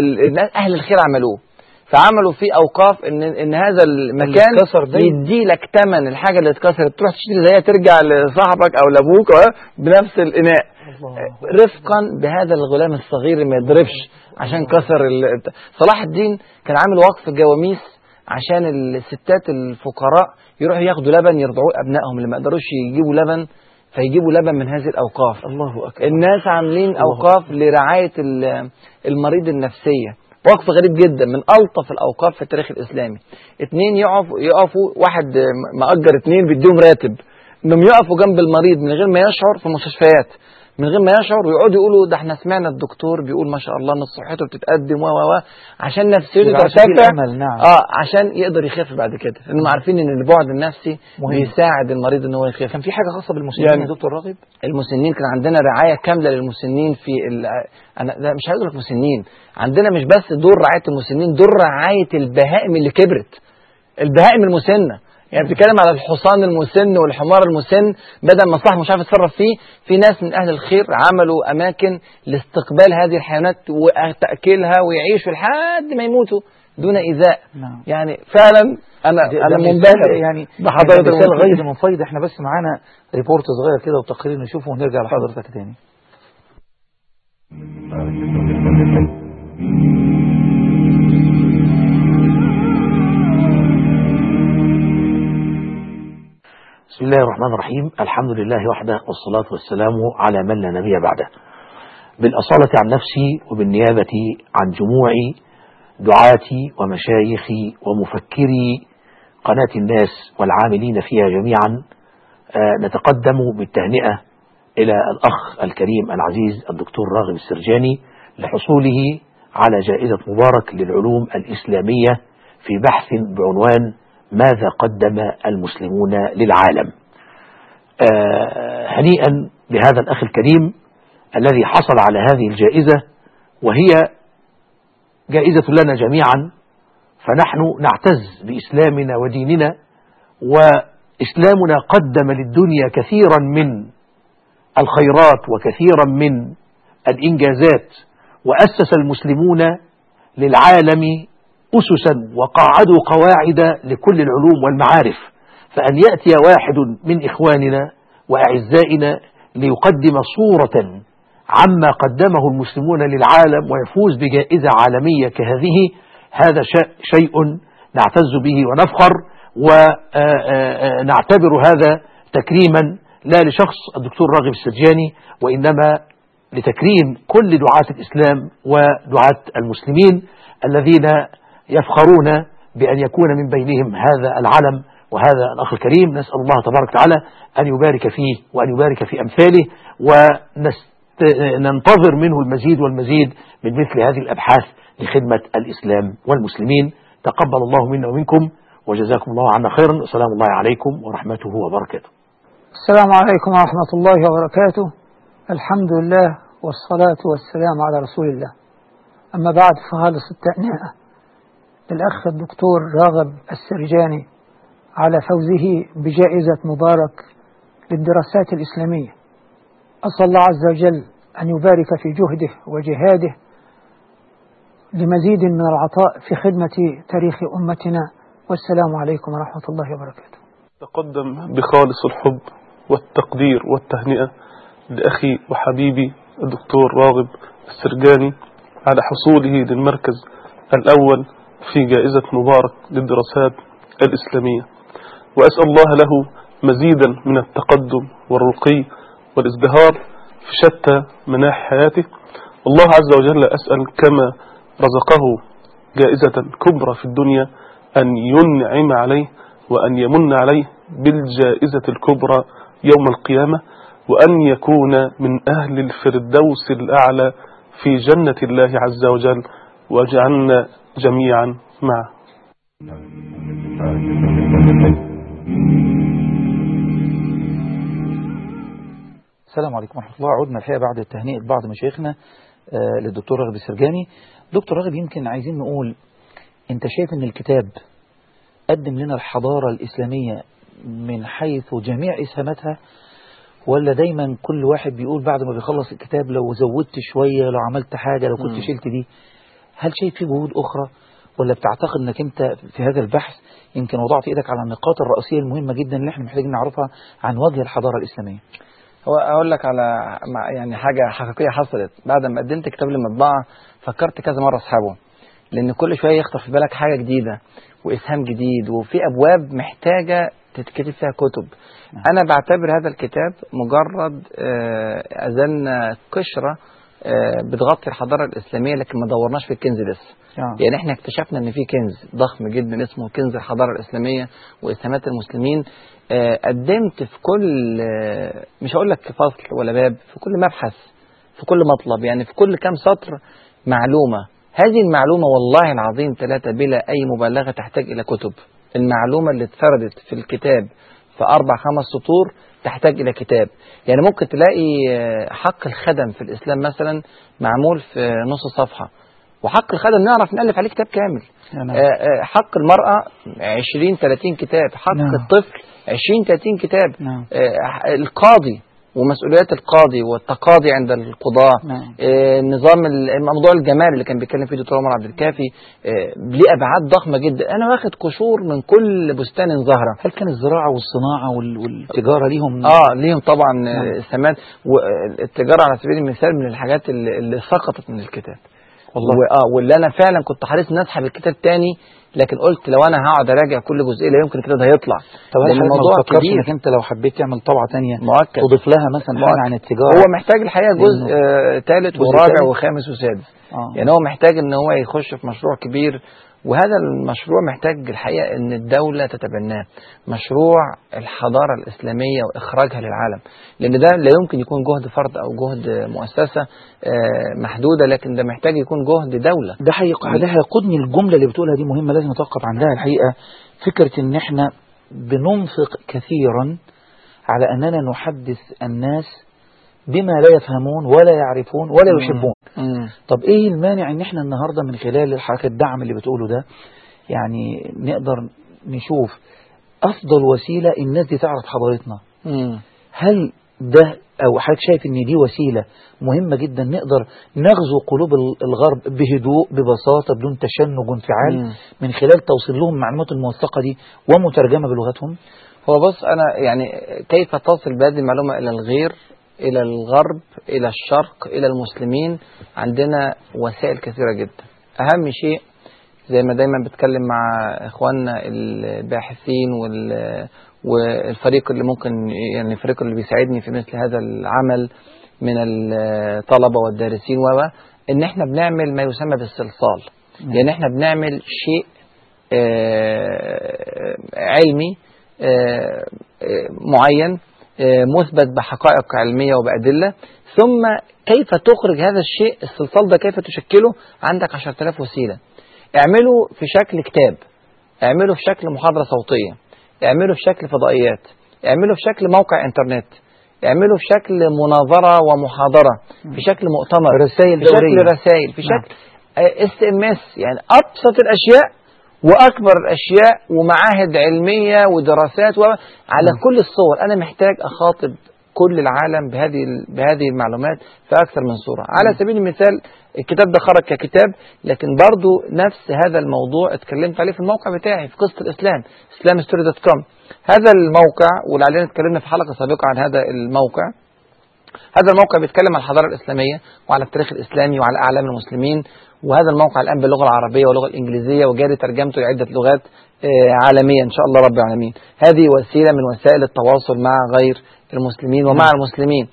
اهل الخير عملوه، فعملوا فيه اوقاف ان ان هذا المكان يدي لك ثمن الحاجه اللي اتكسرت، تروح تشتري زيها ترجع لصاحبك او لابوك بنفس الاناء. رفقا بهذا الغلام الصغير اللي ما يضربش عشان كسر ال... صلاح الدين كان عامل وقف جواميس عشان الستات الفقراء يروحوا ياخدوا لبن يرضعوه ابنائهم اللي ما يقدروش يجيبوا لبن، فيجيبوا لبن من هذه الاوقاف. الله أكبر. الناس عاملين اوقاف لرعايه المريض النفسيه، وقف غريب جدا من الطف الاوقاف في التاريخ الاسلامي. اتنين يقفوا يقفوا واحد مأجر اتنين بيديهم راتب انهم يقفوا جنب المريض من غير ما يشعر في مستشفيات، من غير ما يشعر، ويقعدوا يقولوا ده احنا سمعنا الدكتور بيقول ما شاء الله ان صحته بتتقدم و و عشان نفسيته ترتفع. نعم. اه عشان يقدر يخف بعد كده، لانهم عارفين ان البعد النفسي مهم. بيساعد المريض ان هو يخف. كان في حاجه خاصه بالمسنين يعني يا دكتور راغب؟ المسنين كان عندنا رعايه كامله للمسنين في ال... انا ده مش عايز اقول لك مسنين، عندنا مش بس دور رعايه المسنين، دور رعايه البهائم اللي كبرت، البهائم المسنه. يعني بتتكلم على الحصان المسن والحمار المسن، بدل ما صاحبه مش عارف يتصرف فيه، في ناس من اهل الخير عملوا اماكن لاستقبال هذه الحيوانات وتاكيلها ويعيشوا لحد ما يموتوا دون ايذاء. نعم. يعني فعلا انا انا منبهر يعني بحضرتك غير منفيض. احنا بس معانا ريبورت صغير كده وتقرير نشوفه ونرجع لحضرتك تاني. بسم الله الرحمن الرحيم. الحمد لله وحده والصلاة والسلام على من لا نبي بعده. بالأصالة عن نفسي وبالنيابة عن جموع دعاتي ومشايخي ومفكري قناة الناس والعاملين فيها جميعا، نتقدم بالتهنئة إلى الأخ الكريم العزيز الدكتور راغب السرجاني لحصوله على جائزة مبارك للعلوم الإسلامية في بحث بعنوان ماذا قدم المسلمون للعالم. آه هنيئا لهذا الأخ الكريم الذي حصل على هذه الجائزة، وهي جائزة لنا جميعا، فنحن نعتز بإسلامنا وديننا، وإسلامنا قدم للدنيا كثيرا من الخيرات وكثيرا من الإنجازات، وأسس المسلمون للعالم أسسا وقاعدوا قواعد لكل العلوم والمعارف. فأن يأتي واحد من إخواننا وأعزائنا ليقدم صورة عما قدمه المسلمون للعالم ويفوز بجائزة عالمية كهذه، هذا شيء نعتز به ونفخر، ونعتبر هذا تكريما لا لشخص الدكتور راغب السرجاني، وإنما لتكريم كل دعاة الإسلام ودعاة المسلمين الذين يفخرون بأن يكون من بينهم هذا العلم وهذا الأخ الكريم. نسأل الله تبارك وتعالى أن يبارك فيه وأن يبارك في أمثاله، وننتظر منه المزيد والمزيد من مثل هذه الأبحاث لخدمة الإسلام والمسلمين. تقبل الله منا ومنكم، وجزاكم الله عنا خيرا. السلام الله عليكم ورحمته وبركاته. السلام عليكم ورحمة الله وبركاته. الحمد لله والصلاة والسلام على رسول الله. أما بعد، فخالص التهنئة للأخ الدكتور راغب السرجاني على فوزه بجائزة مبارك للدراسات الإسلامية. أسأل الله عز وجل أن يبارك في جهده وجهاده لمزيد من العطاء في خدمة تاريخ أمتنا. والسلام عليكم ورحمة الله وبركاته. تقدم بخالص الحب والتقدير والتهنئة لأخي وحبيبي الدكتور راغب السرجاني على حصوله للمركز الأول في جائزة مبارك للدراسات الإسلامية، وأسأل الله له مزيدا من التقدم والرقي والازدهار في شتى مناحي حياته. الله عز وجل أسأل كما رزقه جائزة كبرى في الدنيا أن ينعم عليه وأن يمن عليه بالجائزة الكبرى يوم القيامة، وأن يكون من أهل الفردوس الأعلى في جنة الله عز وجل، واجعلنا جميعا معه. السلام عليكم ورحمة الله. عدنا الحقيقة بعد التهنئة بعض مشايخنا آه للدكتور راغب السرجاني. دكتور راغب، يمكن عايزين نقول، انت شايف ان الكتاب قدم لنا الحضارة الإسلامية من حيث جميع إسهاماتها، ولا دايما كل واحد بيقول بعد ما بيخلص الكتاب لو زودت شوية، لو عملت حاجة، لو كنت م. شلت دي؟ هل شايف في جهود أخرى، ولا بتعتقد أنك أنت في هذا البحث يمكن وضعت إيدك على النقاط الرئيسية المهمة جدا اللي احنا محتاجين نعرفها عن وجه الحضارة الإسلامية؟ هو اقول لك على يعني حاجه حقيقيه حصلت بعد ما قدمت كتاب للمطبعه. فكرت كذا مره اسحبه، لان كل شويه يخطر في بالك حاجه جديده واسهام جديد، وفي ابواب محتاجه تتكتب فيها كتب. انا بعتبر هذا الكتاب مجرد اذان قشره بتغطي الحضاره الاسلاميه، لكن ما دورناش في الكنز لسه. آه. يعني احنا اكتشفنا ان في كنز ضخم جدا اسمه كنز الحضاره الاسلاميه واسهامات المسلمين. قدمت في كل، مش هقول لك فصل ولا باب، في كل مبحث، في كل مطلب، يعني في كل كام سطر معلومه. هذه المعلومه والله العظيم ثلاثه بلا اي مبالغه تحتاج الى كتب. المعلومه اللي اتفردت في الكتاب في اربع خمس سطور تحتاج الى كتاب. يعني ممكن تلاقي حق الخدم في الاسلام مثلا معمول في نص صفحه، وحق الخدم نعرف نألف عليه كتاب كامل. نعم. حق المرأة عشرين ثلاثين كتاب، حق نعم. الطفل عشرين ثلاثين كتاب. نعم. القاضي ومسؤوليات القاضي والتقاضي عند القضاء. نعم. نظام موضوع الجمال اللي كان بيتكلم فيه دكتور عمر عبد الكافي ليه أبعاد ضخمة جدا. أنا واخد قشور من كل بستان زهرة. هل كان الزراعة والصناعة والتجارة ليهم؟ آه ليهم طبعا. نعم. السمات والتجارة على سبيل المثال من الحاجات اللي سقطت من الكتاب والله. وآه واللي أنا فعلا كنت حريص إن أسحب الكتاب تاني، لكن قلت لو انا هقعد اراجع كل جزئيه لا يمكن الكتاب ده هيطلع. طب لان الموضوع كبير انك انت لو حبيت تعمل طبعه ثانيه تضيف لها مثلا حاجه عن التجاره، هو محتاج الحقيقه جزء ثالث آه ورابع وخامس وسادس. آه. يعني هو محتاج ان هو يخش في مشروع كبير، وهذا المشروع محتاج الحقيقه ان الدوله تتبناه، مشروع الحضاره الاسلاميه واخراجها للعالم، لان ده لا يمكن يكون جهد فرد او جهد مؤسسه آه محدوده، لكن ده محتاج يكون جهد دوله. ده حقيقه ده هيقودني الجمله اللي بتقولها دي مهمه لازم نتوقف عندها الحقيقه، فكره ان احنا بننفق كثيرا على اننا نحدث الناس بما لا يفهمون ولا يعرفون ولا يحبون. مم. طب ايه المانع ان احنا النهاردة من خلال الحركة الدعم اللي بتقوله ده يعني نقدر نشوف افضل وسيلة الناس دي تعرف حضارتنا؟ مم. هل ده او حضرتك شايف ان دي وسيلة مهمة جدا نقدر نغزو قلوب الغرب بهدوء ببساطة بدون تشنج وانفعال مم. من خلال توصيل لهم المعلومات الموثقة دي ومترجمة بلغتهم؟ هو بص انا يعني كيف تصل بهذه المعلومة الى الغير، إلى الغرب، إلى الشرق، إلى المسلمين؟ عندنا وسائل كثيرة جدا. أهم شيء زي ما دايما بتكلم مع إخواننا الباحثين والفريق اللي ممكن يعني الفريق اللي بيساعدني في مثل هذا العمل من الطلبة والدارسين و إن إحنا بنعمل ما يسمى بالصلصال. يعني إحنا بنعمل شيء علمي معين مثبت بحقائق علمية وبأدلة، ثم كيف تخرج هذا الشيء الصلصال ده، كيف تشكله؟ عندك عشرة آلاف وسيلة. اعمله في شكل كتاب، اعمله في شكل محاضرة صوتية، اعمله في شكل فضائيات، اعمله في شكل موقع انترنت، اعمله في شكل مناظرة ومحاضرة، في شكل مؤتمر، رسائل في شكل رسائل، في شكل اس ام اس، يعني ابسط الاشياء واكبر الاشياء ومعاهد علميه ودراسات على م. كل الصور. انا محتاج اخاطب كل العالم بهذه بهذه المعلومات في اكثر من صوره. على م. سبيل المثال الكتاب ده خرج ككتاب، لكن برضو نفس هذا الموضوع اتكلمت عليه في الموقع بتاعي في قصه الاسلام اسلام ستوري دوت كوم. هذا الموقع واللي علينا اتكلمنا في حلقه سابقه عن هذا الموقع. هذا الموقع بيتكلم عن الحضاره الاسلاميه وعلى التاريخ الاسلامي وعلى اعلام المسلمين، وهذا الموقع الآن باللغة العربية واللغة الإنجليزية وجاري ترجمته لعدة لغات عالمية إن شاء الله رب العالمين. هذه وسيلة من وسائل التواصل مع غير المسلمين ومع المسلمين.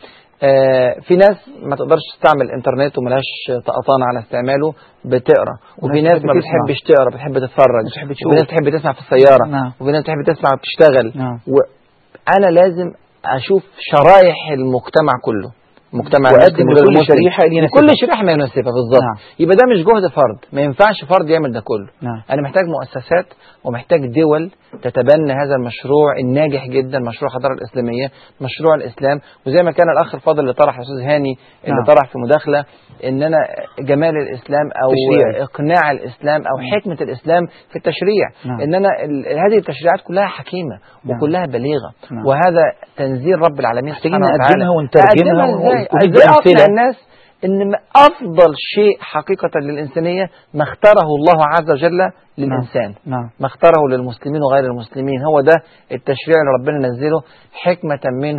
في ناس ما تقدرش تستعمل الانترنت وملاش طقطان على استعماله بتقرأ، وفي ناس ما بتحبش تقرأ بتحب تتفرج، وفي ناس تحب تسمع في السيارة، وفي ناس تحب تسمع وبتشتغل. وأنا لازم أشوف شرائح المجتمع كله، مجتمع وقدم لكل شريحة كل شريحة ما يناسبها بالظبط. نعم. يبقى ده مش جهد فرد، ما ينفعش فرد يعمل ده كله. نعم. أنا محتاج مؤسسات ومحتاج دول تتبنى هذا المشروع الناجح جدا، مشروع الحضارة الإسلامية، مشروع الإسلام. وزي ما كان الأخ الفاضل اللي طرح الأستاذ هاني اللي نعم. طرح في مداخلة إننا جمال الإسلام أو تشريع. إقناع الإسلام أو نعم. حكمة الإسلام في التشريع. نعم. إننا هذه التشريعات كلها حكيمة نعم. وكلها بليغة نعم. وهذا تنزيل رب العالمين سبحانه وتعالى. نقدمها ونترجمها ازاي اقنع الناس ان افضل شيء حقيقة للانسانية ما اختاره الله عز وجل للانسان، نعم. ما اختاره للمسلمين وغير المسلمين، هو ده التشريع اللي ربنا نزله حكمة منه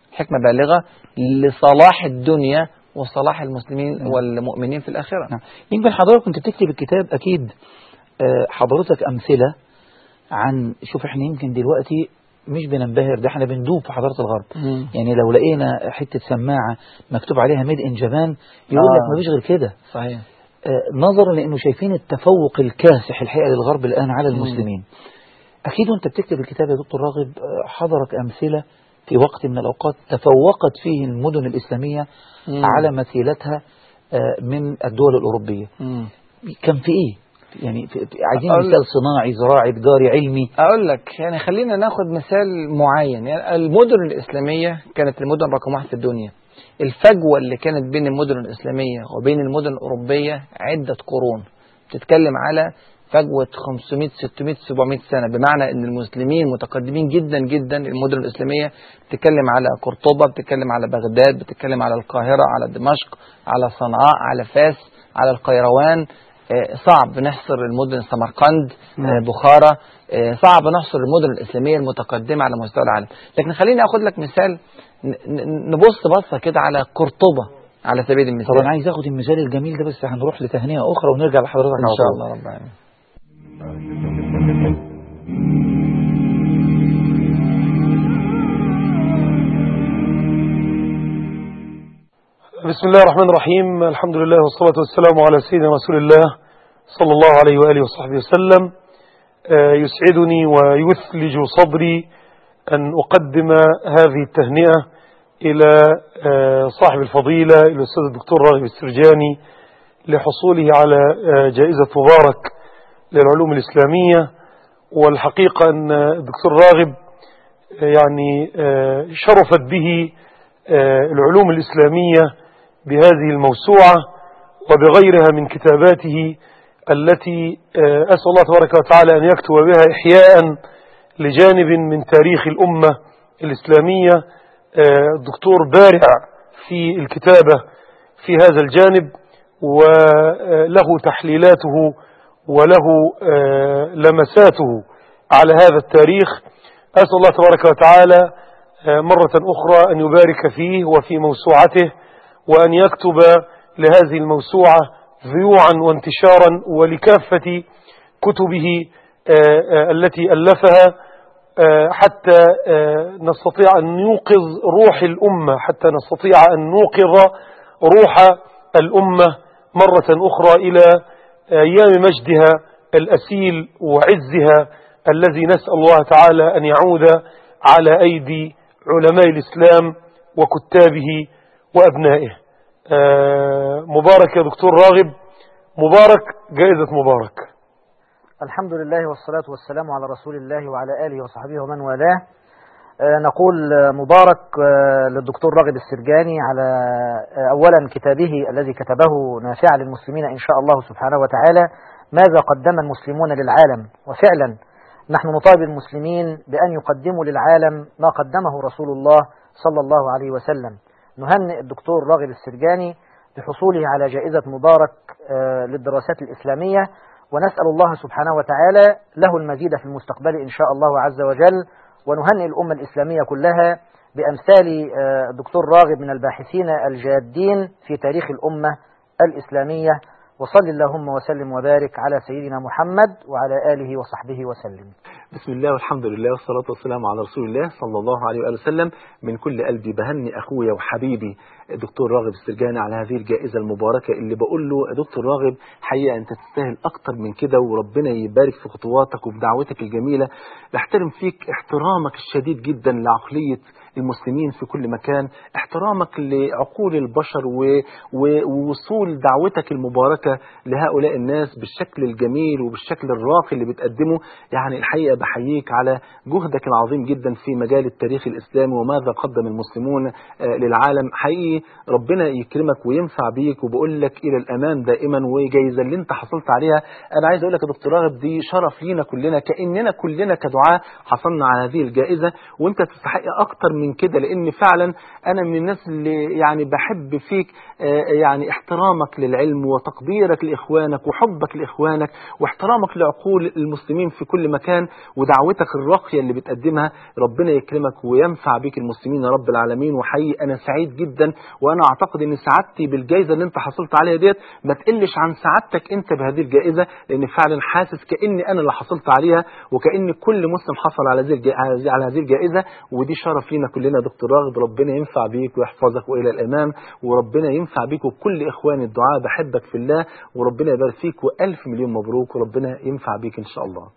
حكمة بالغة لصلاح الدنيا وصلاح المسلمين والمؤمنين في الآخرة. نعم. يمكن حضرتك كنت بتكتب الكتاب أكيد حضرتك أمثلة عن، شوف احنا يمكن دلوقتي مش بننبهر، ده احنا بندوب في حضارة الغرب. مم. يعني لو لقينا حتة سماعة مكتوب عليها ميد ان جابان يقول لك آه. ما فيش غير كده. صحيح. آه نظرا لانه شايفين التفوق الكاسح الحقيقة للغرب الآن على المسلمين. مم. أكيد وانت بتكتب الكتاب يا دكتور راغب حضرك أمثلة في وقت من الأوقات تفوقت فيه المدن الإسلامية مم. على مثيلتها من الدول الأوروبية. مم. كان في إيه؟ يعني في عايزين مثال صناعي زراعي تجاري علمي. أقول لك يعني خلينا ناخد مثال معين. يعني المدن الإسلامية كانت المدن رقم واحد في الدنيا. الفجوة اللي كانت بين المدن الإسلامية وبين المدن الأوروبية عدة قرون، بتتكلم على فجوة خمسمائة ستمائة سبعمائة سنة، بمعنى ان المسلمين متقدمين جدا جدا. المدن الإسلامية بتتكلم على قرطبة، بتتكلم على بغداد، بتتكلم على القاهرة، على دمشق، على صنعاء، على فاس، على القيروان. صعب نحصر المدن، سمرقند، بخارى، صعب نحصر المدن الإسلامية المتقدمة على مستوى العالم. لكن خليني أخذ لك مثال، نبص بصة كده على قرطبة على سبيل المثال. طبعا عايز أخذ المثال الجميل ده، بس هنروح لتهنئة أخرى ونرجع لحضرتك إن شاء الله رب العالمين. بسم الله الرحمن الرحيم. الحمد لله والصلاة والسلام على سيدنا رسول الله صلى الله عليه وآله وصحبه وسلم. يسعدني ويثلج صدري أن أقدم هذه التهنئة إلى صاحب الفضيلة الأستاذ الدكتور راغب السرجاني لحصوله على جائزة مبارك للعلوم الإسلامية. والحقيقة أن الدكتور راغب يعني شرفت به العلوم الإسلامية بهذه الموسوعة وبغيرها من كتاباته التي أسأل الله تبارك وتعالى أن يكتب بها إحياء لجانب من تاريخ الأمة الإسلامية. الدكتور بارع في الكتابة في هذا الجانب، وله تحليلاته وله لمساته على هذا التاريخ. أسأل الله تبارك وتعالى مرة أخرى أن يبارك فيه وفي موسوعته، وأن يكتب لهذه الموسوعة ذيوعا وانتشارا، ولكافة كتبه التي ألفها، حتى نستطيع أن نوقظ روح الأمة، حتى نستطيع أن نوقظ روح الأمة مرة أخرى إلى أيام مجدها الأسيل وعزها الذي نسأل الله تعالى أن يعود على أيدي علماء الإسلام وكتابه وأبنائه. مبارك يا دكتور راغب، مبارك جائزة مبارك. الحمد لله والصلاة والسلام على رسول الله وعلى آله وصحبه ومن والاه. نقول مبارك للدكتور راغب السرجاني على أولا كتابه الذي كتبه نافعا للمسلمين إن شاء الله سبحانه وتعالى، ماذا قدم المسلمون للعالم. وفعلا نحن نطالب المسلمين بأن يقدموا للعالم ما قدمه رسول الله صلى الله عليه وسلم. نهنئ الدكتور راغب السرجاني بحصوله على جائزة مبارك للدراسات الإسلامية، ونسأل الله سبحانه وتعالى له المزيد في المستقبل إن شاء الله عز وجل. ونهنئ الأمة الإسلامية كلها بأمثال الدكتور راغب من الباحثين الجادين في تاريخ الأمة الإسلامية. وصل اللهم وسلم وبارك على سيدنا محمد وعلى آله وصحبه وسلم. بسم الله والحمد لله والصلاة والسلام على رسول الله صلى الله عليه وآله وسلم. من كل قلبي بهني أخويا وحبيبي الدكتور راغب السرجاني على هذه الجائزة المباركة، اللي بقول له يا دكتور راغب حقيقة أنت تستاهل أكتر من كده، وربنا يبارك في خطواتك وبدعوتك الجميلة. نحترم فيك احترامك الشديد جدا لعقلية المسلمين في كل مكان، احترامك لعقول البشر ووصول دعوتك المباركة لهؤلاء الناس بالشكل الجميل وبالشكل الراقي اللي بتقدمه. يعني الحقيقة بحييك على جهدك العظيم جدا في مجال التاريخ الإسلامي وماذا قدم المسلمون للعالم. حقيقي دي ربنا يكرمك وينفع بيك، وبقول لك الى الامام دائما. وجايزه اللي انت حصلت عليها انا عايز اقول لك يا دكتور راغب دي شرف لينا كلنا، كاننا كلنا كدعاة حصلنا على هذه الجائزه، وانت تستحق اكتر من كده، لان فعلا انا من الناس اللي يعني بحب فيك يعني احترامك للعلم وتقديرك لاخوانك وحبك لاخوانك واحترامك لعقول المسلمين في كل مكان ودعوتك الراقيه اللي بتقدمها. ربنا يكرمك وينفع بك المسلمين يا رب العالمين. وحقيقي انا سعيد جدا، وانا اعتقد ان سعادتي بالجائزه اللي انت حصلت عليها ديت ما تقلش عن سعادتك انت بهذه الجائزه، لان فعلا حاسس كاني انا اللي حصلت عليها وكأن كل مسلم حصل على هذه على هذه الجائزه. ودي شرف لينا كلنا يا دكتور راغب. ربنا ينفع بيك ويحفظك والى الامام، وربنا ينفع بيك وكل اخواني الدعاء. بحبك في الله، وربنا يبارك فيك والف مليون مبروك، وربنا ينفع بيك ان شاء الله.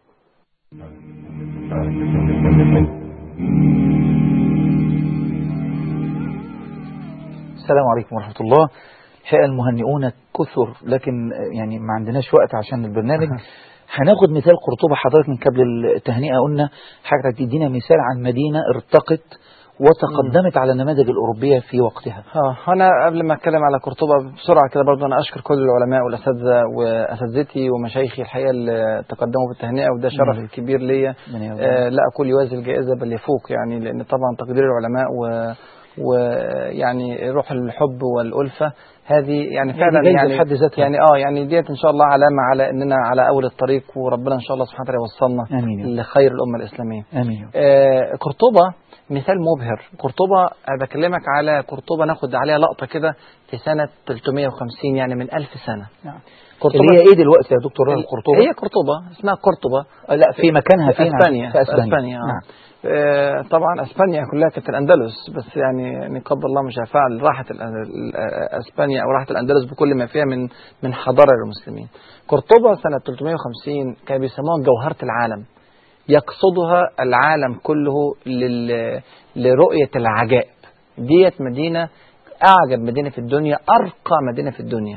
السلام عليكم ورحمة الله. الحقيقة المهنئون كثر، لكن يعني ما عندناش وقت عشان البرنامج. هناخد مثال قرطبة حضرتك من قبل التهنئة، قلنا حضرتك تدينا مثال عن مدينة ارتقت وتقدمت على النماذج الأوروبية في وقتها. اه أنا قبل ما أتكلم على قرطبة بسرعة كده برضه أنا أشكر كل العلماء والأساتذة وأساتذتي ومشايخي الحقيقة اللي تقدموا في التهنئة، وده شرف كبير ليا. آه لا أقول يوازي الجائزة بل يفوق، يعني لأن طبعا تقدير العلماء و ويعني روح الحب والألفة هذه يعني فعلا يعني حد ذاتها. يعني اه يعني ديت ان شاء الله علامه على اننا على اول الطريق، وربنا ان شاء الله سبحانه وتعالى يوصلنا آمين. لخير الامه الاسلاميه. امين. آه قرطبه مثال مبهر. قرطبه بكلمك على قرطبه ناخد عليها لقطه كده في سنه ثلاثمائة وخمسين، يعني من ألف سنه. نعم. قرطبه اللي هي ايه دلوقتي يا دكتور راغب؟ قرطبه هي قرطبه اسمها قرطبه لا في مكانها في فين؟ اسبانيا. في اسبانيا, أسبانيا. نعم. آه طبعا اسبانيا كلها كانت الاندلس، بس يعني يعني قدر الله مش فعل راحت اسبانيا او راحت الاندلس بكل ما فيها من من حضاره للمسلمين. قرطبه سنه ثلاثمائة وخمسين كانوا بيسموها جوهره العالم، يقصدها العالم كله لل... لرؤيه العجائب. ديت مدينه اعجب مدينه في الدنيا، ارقى مدينه في الدنيا.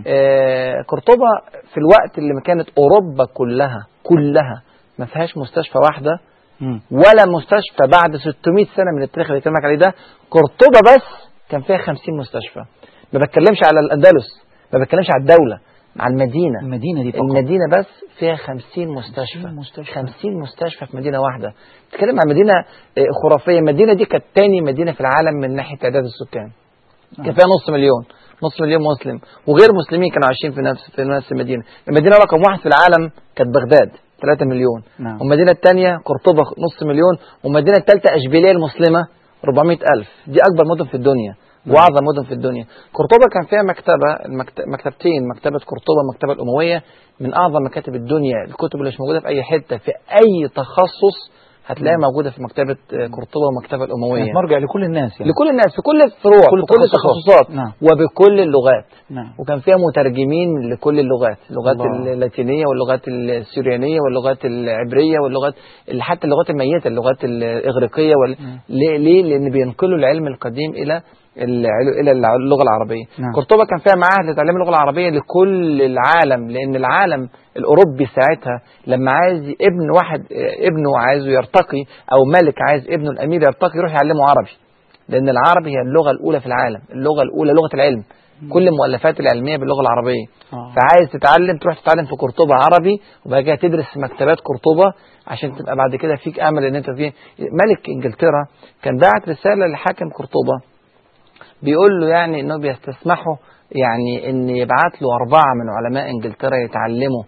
آه قرطبه في الوقت اللي كانت اوروبا كلها كلها ما فيهاش مستشفى واحده ولا مستشفى بعد ستمائة سنة من التاريخ اللي بكلمك عليه ده. قرطبة بس كان فيها خمسين مستشفى. ما بتكلمش على الأندلس، ما بتكلمش على الدولة، على المدينة. المدينة دي فقط. المدينة بس فيها خمسين مستشفى. مستشفى. خمسين مستشفى في مدينة واحدة. تتكلم عن مدينة خرافية. المدينة دي كانت تاني مدينة في العالم من ناحية تعداد السكان. كان فيها نص مليون نص مليون مسلم، وغير مسلمين كانوا عايشين في نفس في نفس المدينة. المدينة رقم واحد في العالم كانت بغداد ثلاثة مليون. نعم. والمدينة الثانية قرطبة نص مليون، والمدينة الثالثة أشبيلية المسلمة أربعمائة ألف. دي أكبر مدن في الدنيا وأعظم مدن في الدنيا. قرطبة كان فيها مكتبة مكتبتين، مكتبة قرطبة والمكتبة الأموية، من أعظم مكاتب الدنيا. الكتب اللي مش موجودة في أي حتة في أي تخصص هتلاقيها موجودة في مكتبة قرطبة والمكتبة الأموية. مرجع لكل الناس يعني. لكل الناس في كل الفروع كل في كل التخصصات. نعم. وبكل اللغات. نعم. وكان فيها مترجمين لكل اللغات، اللغات اللاتينية واللغات السوريانية واللغات العبرية واللغات حتى اللغات الميتة، اللغات الإغريقية وال... ليه؟ لأن بينقلوا العلم القديم إلى إلى اللغة العربية. نعم. قرطبة كان فيها معاهد لتعليم اللغة العربية لكل العالم، لأن العالم الأوروبي ساعتها لما عايز ابن واحد ابنه عايزه يرتقي أو ملك عايز ابنه الأمير يرتقي يروح يعلمه عربي، لأن العربي هي اللغة الأولى في العالم، اللغة الأولى لغة العلم. كل المؤلفات العلمية باللغة العربية. آه. فعايز تتعلم تروح تتعلم في قرطبة عربي، وبعد كده تدرس في مكتبات قرطبة عشان تبقى بعد كده فيك أمل إن أنت فيه. ملك إنجلترا كان باعت رسالة لحاكم قرطبة بيقول له يعني إنه بيستسمحوا يعني إن يبعت له أربعة من علماء إنجلترا يتعلموا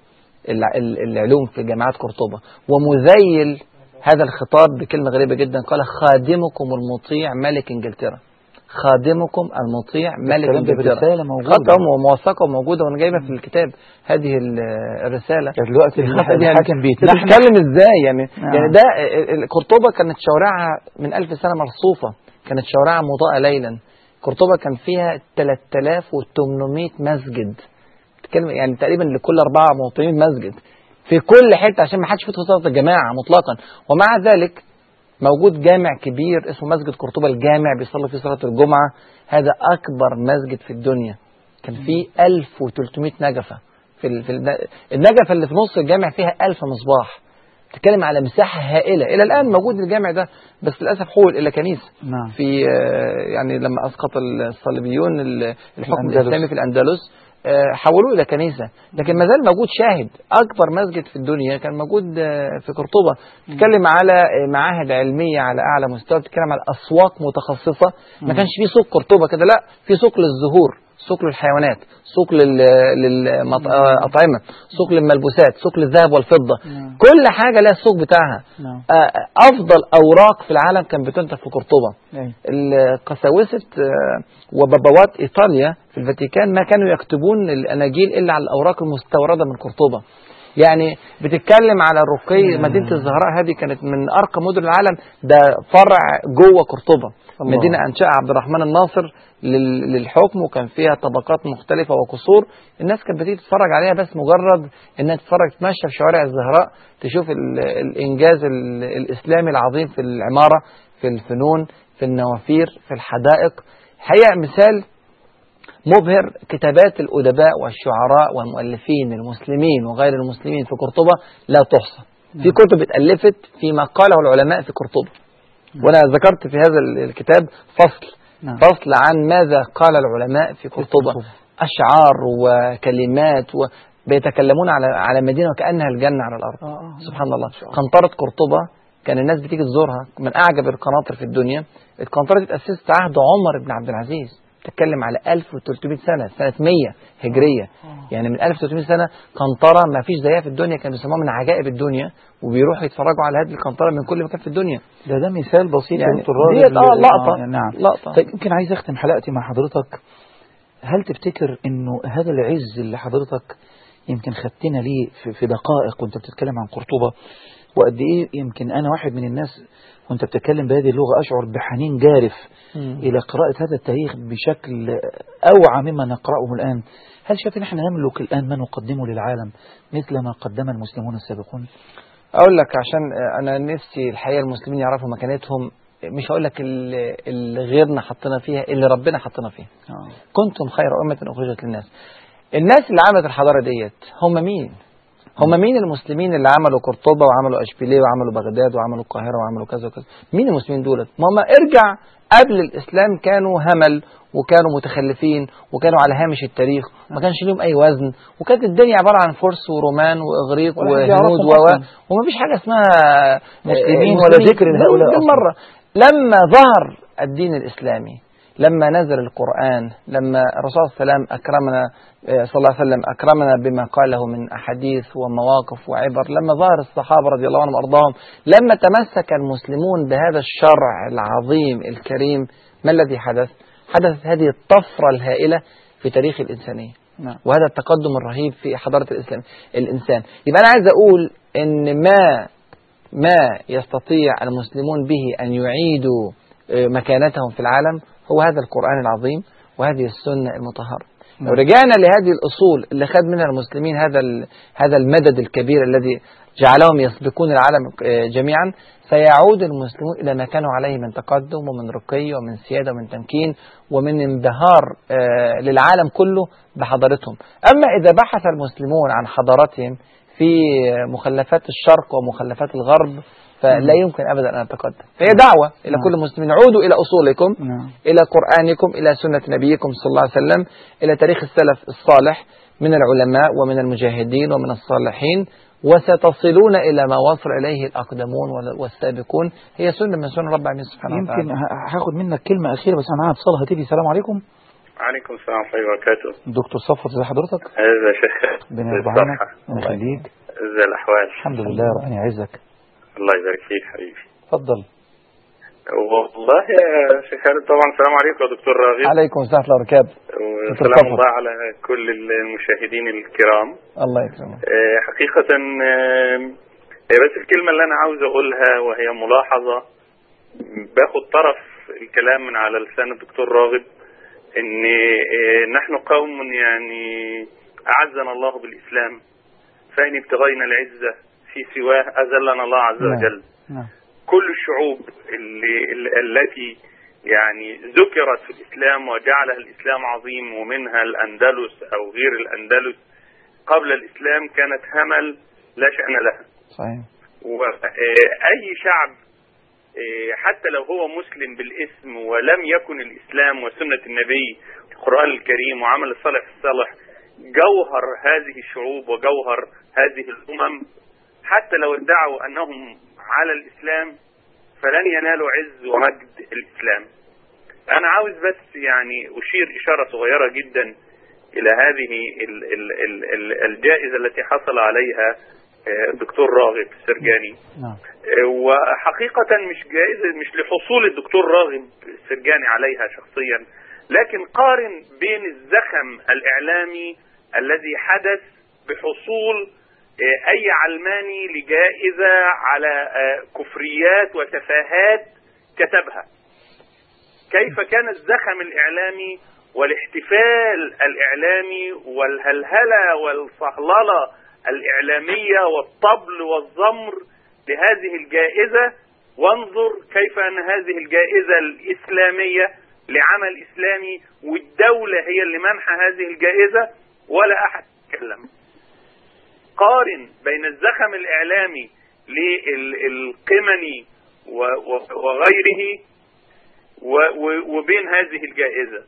العلوم في جامعات قرطبة، ومذيل هذا الخطاب بكلمة غريبة جدا، قال خادمكم المطيع ملك إنجلترا. خادمكم المطيع ملك إنجلترا. الرسالة موجودة وموثقة وموجودة، وأنا جايبها في الكتاب هذه الرسالة. دلوقتي الحاكم بيتسمح بتتكلم إزاي يعني؟ آه. يعني ده قرطبة كانت شوارعها من ألف سنة مرصوفة، كانت شوارعها مضاءة ليلا. قرطبة كان فيها ثلاثة آلاف وثمانمائة مسجد، تتكلم يعني تقريبا لكل أربعة مواطنين مسجد في كل حتة عشان ما حدش يفوت صلاة الجماعة مطلقا. ومع ذلك موجود جامع كبير اسمه مسجد قرطبة الجامع بيصلي فيه صلاة الجمعة. هذا أكبر مسجد في الدنيا، كان فيه ألف وثلاثمائة نجفة. في, في النجفة اللي في نص الجامع فيها ألف مصباح. بتتكلم على مساحة هائلة. إلى الآن موجود الجامع ده، بس للأسف حول إلى كنيسة. نعم. في يعني لما أسقط الصليبيون الحكم الأندلس. الإسلامي في الأندلس حولوه إلى كنيسة، لكن ما زال موجود شاهد. أكبر مسجد في الدنيا كان موجود في قرطبة. بتتكلم على معاهد علمية على أعلى مستوى، بتتكلم على أسواق متخصصة. ما كانش في سوق قرطبة كده، لا، في سوق للزهور، سوق للحيوانات، سوق للأطعمة، سوق للملبوسات، سوق للذهب والفضة. نعم. كل حاجة لها السوق بتاعها. نعم. أفضل أوراق في العالم كان بتنتج في قرطبة. أي. القساوسة وبابوات إيطاليا في الفاتيكان ما كانوا يكتبون الأناجيل إلا على الأوراق المستوردة من قرطبة. يعني بتتكلم على الرقي. مدينة الزهراء هذه كانت من أرقى مدن العالم، ده فرع جوه قرطبة. الله. مدينة أنشأها عبد الرحمن الناصر للحكم، وكان فيها طبقات مختلفة وقصور. الناس كانت بتيجي تتفرج عليها بس مجرد انها تتفرج، تمشى في شوارع الزهراء تشوف الإنجاز الإسلامي العظيم في العمارة، في الفنون، في النوافير، في الحدائق. حقيقة مثال مبهر. كتابات الأدباء والشعراء والمؤلفين المسلمين وغير المسلمين في قرطبة لا تحصى. في كتب اتألفت فيما قاله العلماء في قرطبة. وأنا ذكرت في هذا الكتاب فصل نعم. فصل عن ماذا قال العلماء في قرطبة، أشعار وكلمات، وبيتكلمون على على مدينة وكأنها الجنة على الأرض. آه آه سبحان الله. قنطرة قرطبة كان الناس بتيجي تزورها، من أعجب القناطر في الدنيا. القنطرة دي اتأسست عهد عمر بن عبد العزيز، تتكلم على ألف وثلاثمائة سنة، سنة مية هجرية. يعني من ألف وثلاثمائة سنة قنطرة ما فيش زيها في الدنيا، كانوا بيسموها من عجائب الدنيا، وبيروحوا يتفرجوا على هذه القنطرة من كل مكان في الدنيا. ده ده مثال بسيط يعني دكتور راغب. اه لقطة. آه نعم. لقطة. طيب يمكن عايز اختم حلقتي مع حضرتك. هل تفتكر انه هذا العز اللي حضرتك يمكن خدتنا ليه في, في دقائق وانت بتتكلم عن قرطبة، وقد ايه يمكن انا واحد من الناس وانت بتتكلم بهذه اللغة اشعر بحنين جارف مم. الى قراءة هذا التاريخ بشكل اوعى مما نقرأه الان. هل شايف ان احنا نملك الان ما نقدمه للعالم مثل ما قدم المسلمون السابقون؟ اقول لك، عشان انا نفسي الحقيقة المسلمين يعرفوا مكانتهم. مش هقول لك اللي غيرنا حطنا فيها، اللي ربنا حطنا فيها. آه. كنتم خير أمة أخرجت للناس. الناس اللي عملت الحضارة ديت هم مين؟ هم مين المسلمين اللي عملوا قرطبة وعملوا أشبيلية وعملوا بغداد وعملوا القاهرة وعملوا كذا وكذا؟ مين المسلمين دولت؟ ما هم ارجع قبل الإسلام كانوا همل وكانوا متخلفين وكانوا على هامش التاريخ، ما كانش لهم أي وزن، وكانت الدنيا عبارة عن فرس ورومان وإغريق وهنود و وما فيش حاجة اسمها مسلمين ولا ذكر هؤلاء بالمرة. لما ظهر الدين الإسلامي، لما نزل القرآن، لما الرسول صلى الله عليه وسلم أكرمنا صلى الله عليه وسلم أكرمنا بما قاله من أحاديث ومواقف وعبر، لما ظهر الصحابة رضي الله عنهم وأرضاهم، لما تمسك المسلمون بهذا الشرع العظيم الكريم، ما الذي حدث؟ حدثت هذه الطفرة الهائلة في تاريخ الإنسانية. نعم. وهذا التقدم الرهيب في حضارة الإسلام الإنسان. يبقى أنا عايز أقول إن ما ما يستطيع المسلمون به أن يعيدوا مكانتهم في العالم هو هذا القرآن العظيم وهذه السنة المطهرة. لو رجعنا لهذه الأصول اللي خد منها المسلمين هذا هذا المدد الكبير الذي جعلهم يسبقون العالم جميعا، سيعود المسلمون إلى ما كانوا عليه من تقدم ومن رقي ومن سيادة ومن تمكين ومن انبهار للعالم كله بحضارتهم. أما إذا بحث المسلمون عن حضارتهم في مخلفات الشرق ومخلفات الغرب فلا يمكن أبدا أن نتقدم. فهي دعوة إلى كل المسلمين: عودوا إلى أصولكم، إلى قرآنكم، إلى سنة نبيكم صلى الله عليه وسلم، إلى تاريخ السلف الصالح من العلماء ومن المجاهدين ومن الصالحين، وستصلون إلى ما وصل إليه الأقدمون والسابقون. هي سنة من سنة رب العالمين سبحانه وتعالى. يمكن هاخد منك كلمة أخيرة بس أنا معايا اتصال هاتفي. السلام عليكم. وعليكم السلام ورحمة الله وبركاته. دكتور صفوت، ازي حضرتك؟ ازي يا شيخ؟ ربنا يرضى عنك. الله يخليك. ازي الأحوال؟ الحمد لله، ربنا يعزك. الله يبارك فيك حبيبي. اتفضل. والله يا شيخ خالد، طبعا السلام عليكم يا دكتور راغب. عليكم السلام ورحمة الله وبركاته. وسلام الله على كل المشاهدين الكرام. الله يكرمك. حقيقة بس الكلمة اللي أنا عاوز أقولها وهي ملاحظة، باخد طرف الكلام من على لسان الدكتور راغب، إن نحن قوم يعني أعزنا الله بالإسلام، فإن ابتغينا العزة في سواه أذلنا الله عز وجل. نعم. كل الشعوب اللي التي يعني ذكرت في الإسلام وجعلها الإسلام عظيم، ومنها الأندلس أو غير الأندلس قبل الإسلام، كانت همل لا شأن لها. صحيح. وأي شعب حتى لو هو مسلم بالاسم ولم يكن الإسلام وسنة النبي القرآن الكريم وعمل الصالح الصالح جوهر هذه الشعوب وجوهر هذه الأمم، حتى لو ادعوا أنهم على الإسلام فلن ينالوا عز ومجد الإسلام. أنا عاوز بس يعني أشير إشارة صغيرة جدا إلى هذه ال ال ال الجائزة التي حصل عليها الدكتور راغب السرجاني. وحقيقة مش جائزة مش لحصول الدكتور راغب السرجاني عليها شخصيا، لكن قارن بين الزخم الإعلامي الذي حدث بحصول أي علماني لجائزة على كفريات وتفاهات كتبها. كيف كان الزخم الإعلامي والاحتفال الإعلامي والهلهلة والصهللة الإعلامية والطبل والزمر لهذه الجائزة، وانظر كيف أن هذه الجائزة الإسلامية لعمل إسلامي والدولة هي اللي منحة هذه الجائزة ولا أحد يتكلم. قارن بين الزخم الإعلامي للقمني وغيره وبين هذه الجائزة.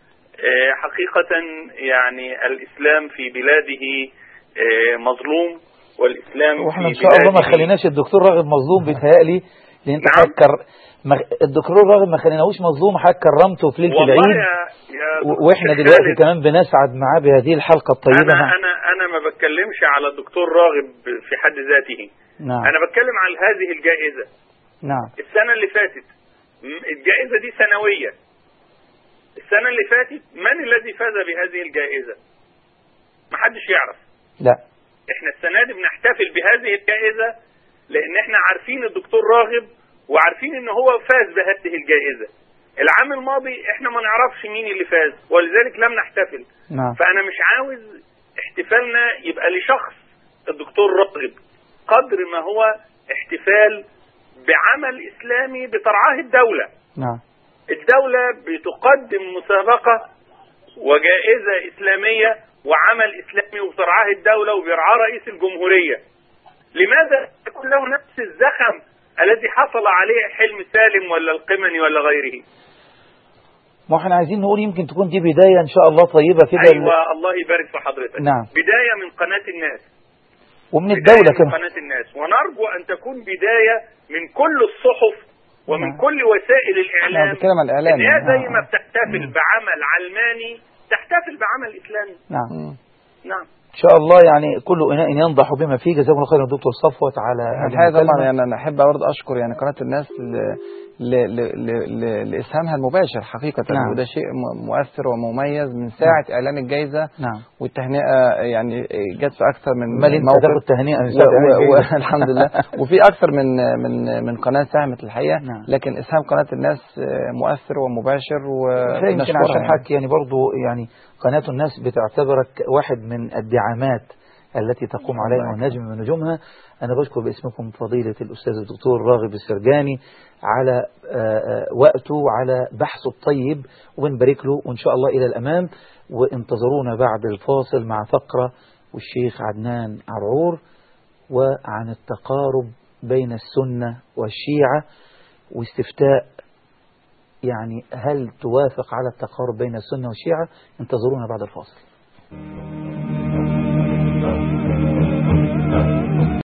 حقيقة يعني الإسلام في بلاده مظلوم، والإسلام واحنا في إن شاء الله ما خليناش الدكتور راغب مظلوم بيتهيألي، لأن أنت نعم. حكر الدكتور راغب ما خليناهوش مظلوم، حضرتك كرمته في ليلة العيد يا يا واحنا دلوقتي كمان بنسعد معاه بهذه الحلقة الطيبة. أنا أنا أنا ما بتكلمش على الدكتور راغب في حد ذاته. نعم. أنا بتكلم عن هذه الجائزة. نعم. السنة اللي فاتت الجائزة دي سنوية. السنة اللي فاتت من الذي فاز بهذه الجائزة؟ ما حدش يعرف. لا. احنا السنة دي بنحتفل بهذه الجائزة لان احنا عارفين الدكتور راغب وعارفين ان هو فاز بهذه الجائزة. العام الماضي احنا ما نعرفش مين اللي فاز ولذلك لم نحتفل. نعم. فانا مش عاوز احتفالنا يبقى لشخص الدكتور راغب قدر ما هو احتفال بعمل اسلامي بترعاه الدولة. نعم. الدولة بتقدم مسابقة وجائزة اسلامية وعمل إسلامي وبترعاه الدولة وبيرعاه رئيس الجمهورية. لماذا يكون له نفس الزخم الذي حصل عليه حلم سالم ولا القمني ولا غيره؟ ما احنا عايزين نقول يمكن تكون دي بداية إن شاء الله طيبة كده. أيوة الله يبارك في حضرتك. نعم. بداية من قناة الناس ومن الدولة كمان. من قناة الناس، ونرجو أن تكون بداية من كل الصحف ومن نعم. كل وسائل الإعلام. نعم. الإعلام إن هي زي ما بتحتفل مم. بعمل علماني تحتفل بعمل إسلامي. نعم. نعم. إن شاء الله يعني كل إناء ينضح بما فيه. جزاكم الله خير يا دكتور صفوت على هذا. طبعا يعني أنا أحب برضه أشكر يعني قناة الناس ل... ل... ل... ل... لإسهامها المباشر حقيقة. نعم. وده شيء مؤثر ومميز من ساعة نعم. إعلان الجائزة. نعم. والتهنئة يعني جت في أكثر من موقف التهنئة والحمد لله. وفي أكثر من من من قناة ساهمت الحقيقة. نعم. لكن إسهام قناة الناس مؤثر ومباشر. ويمكن عشان حكي يعني برضه يعني قناة الناس بتعتبرك واحد من الدعامات التي تقوم عليها ونجم من نجومها. أنا بشكر باسمكم فضيلة الأستاذ الدكتور راغب السرجاني على وقته وعلى بحثه الطيب، ونبارك له وإن شاء الله إلى الأمام. وانتظرونا بعد الفاصل مع فقرة والشيخ عدنان عرعور وعن التقارب بين السنة والشيعة واستفتاء يعني هل توافق على التقارب بين السنة والشيعة. انتظرونا بعد الفاصل.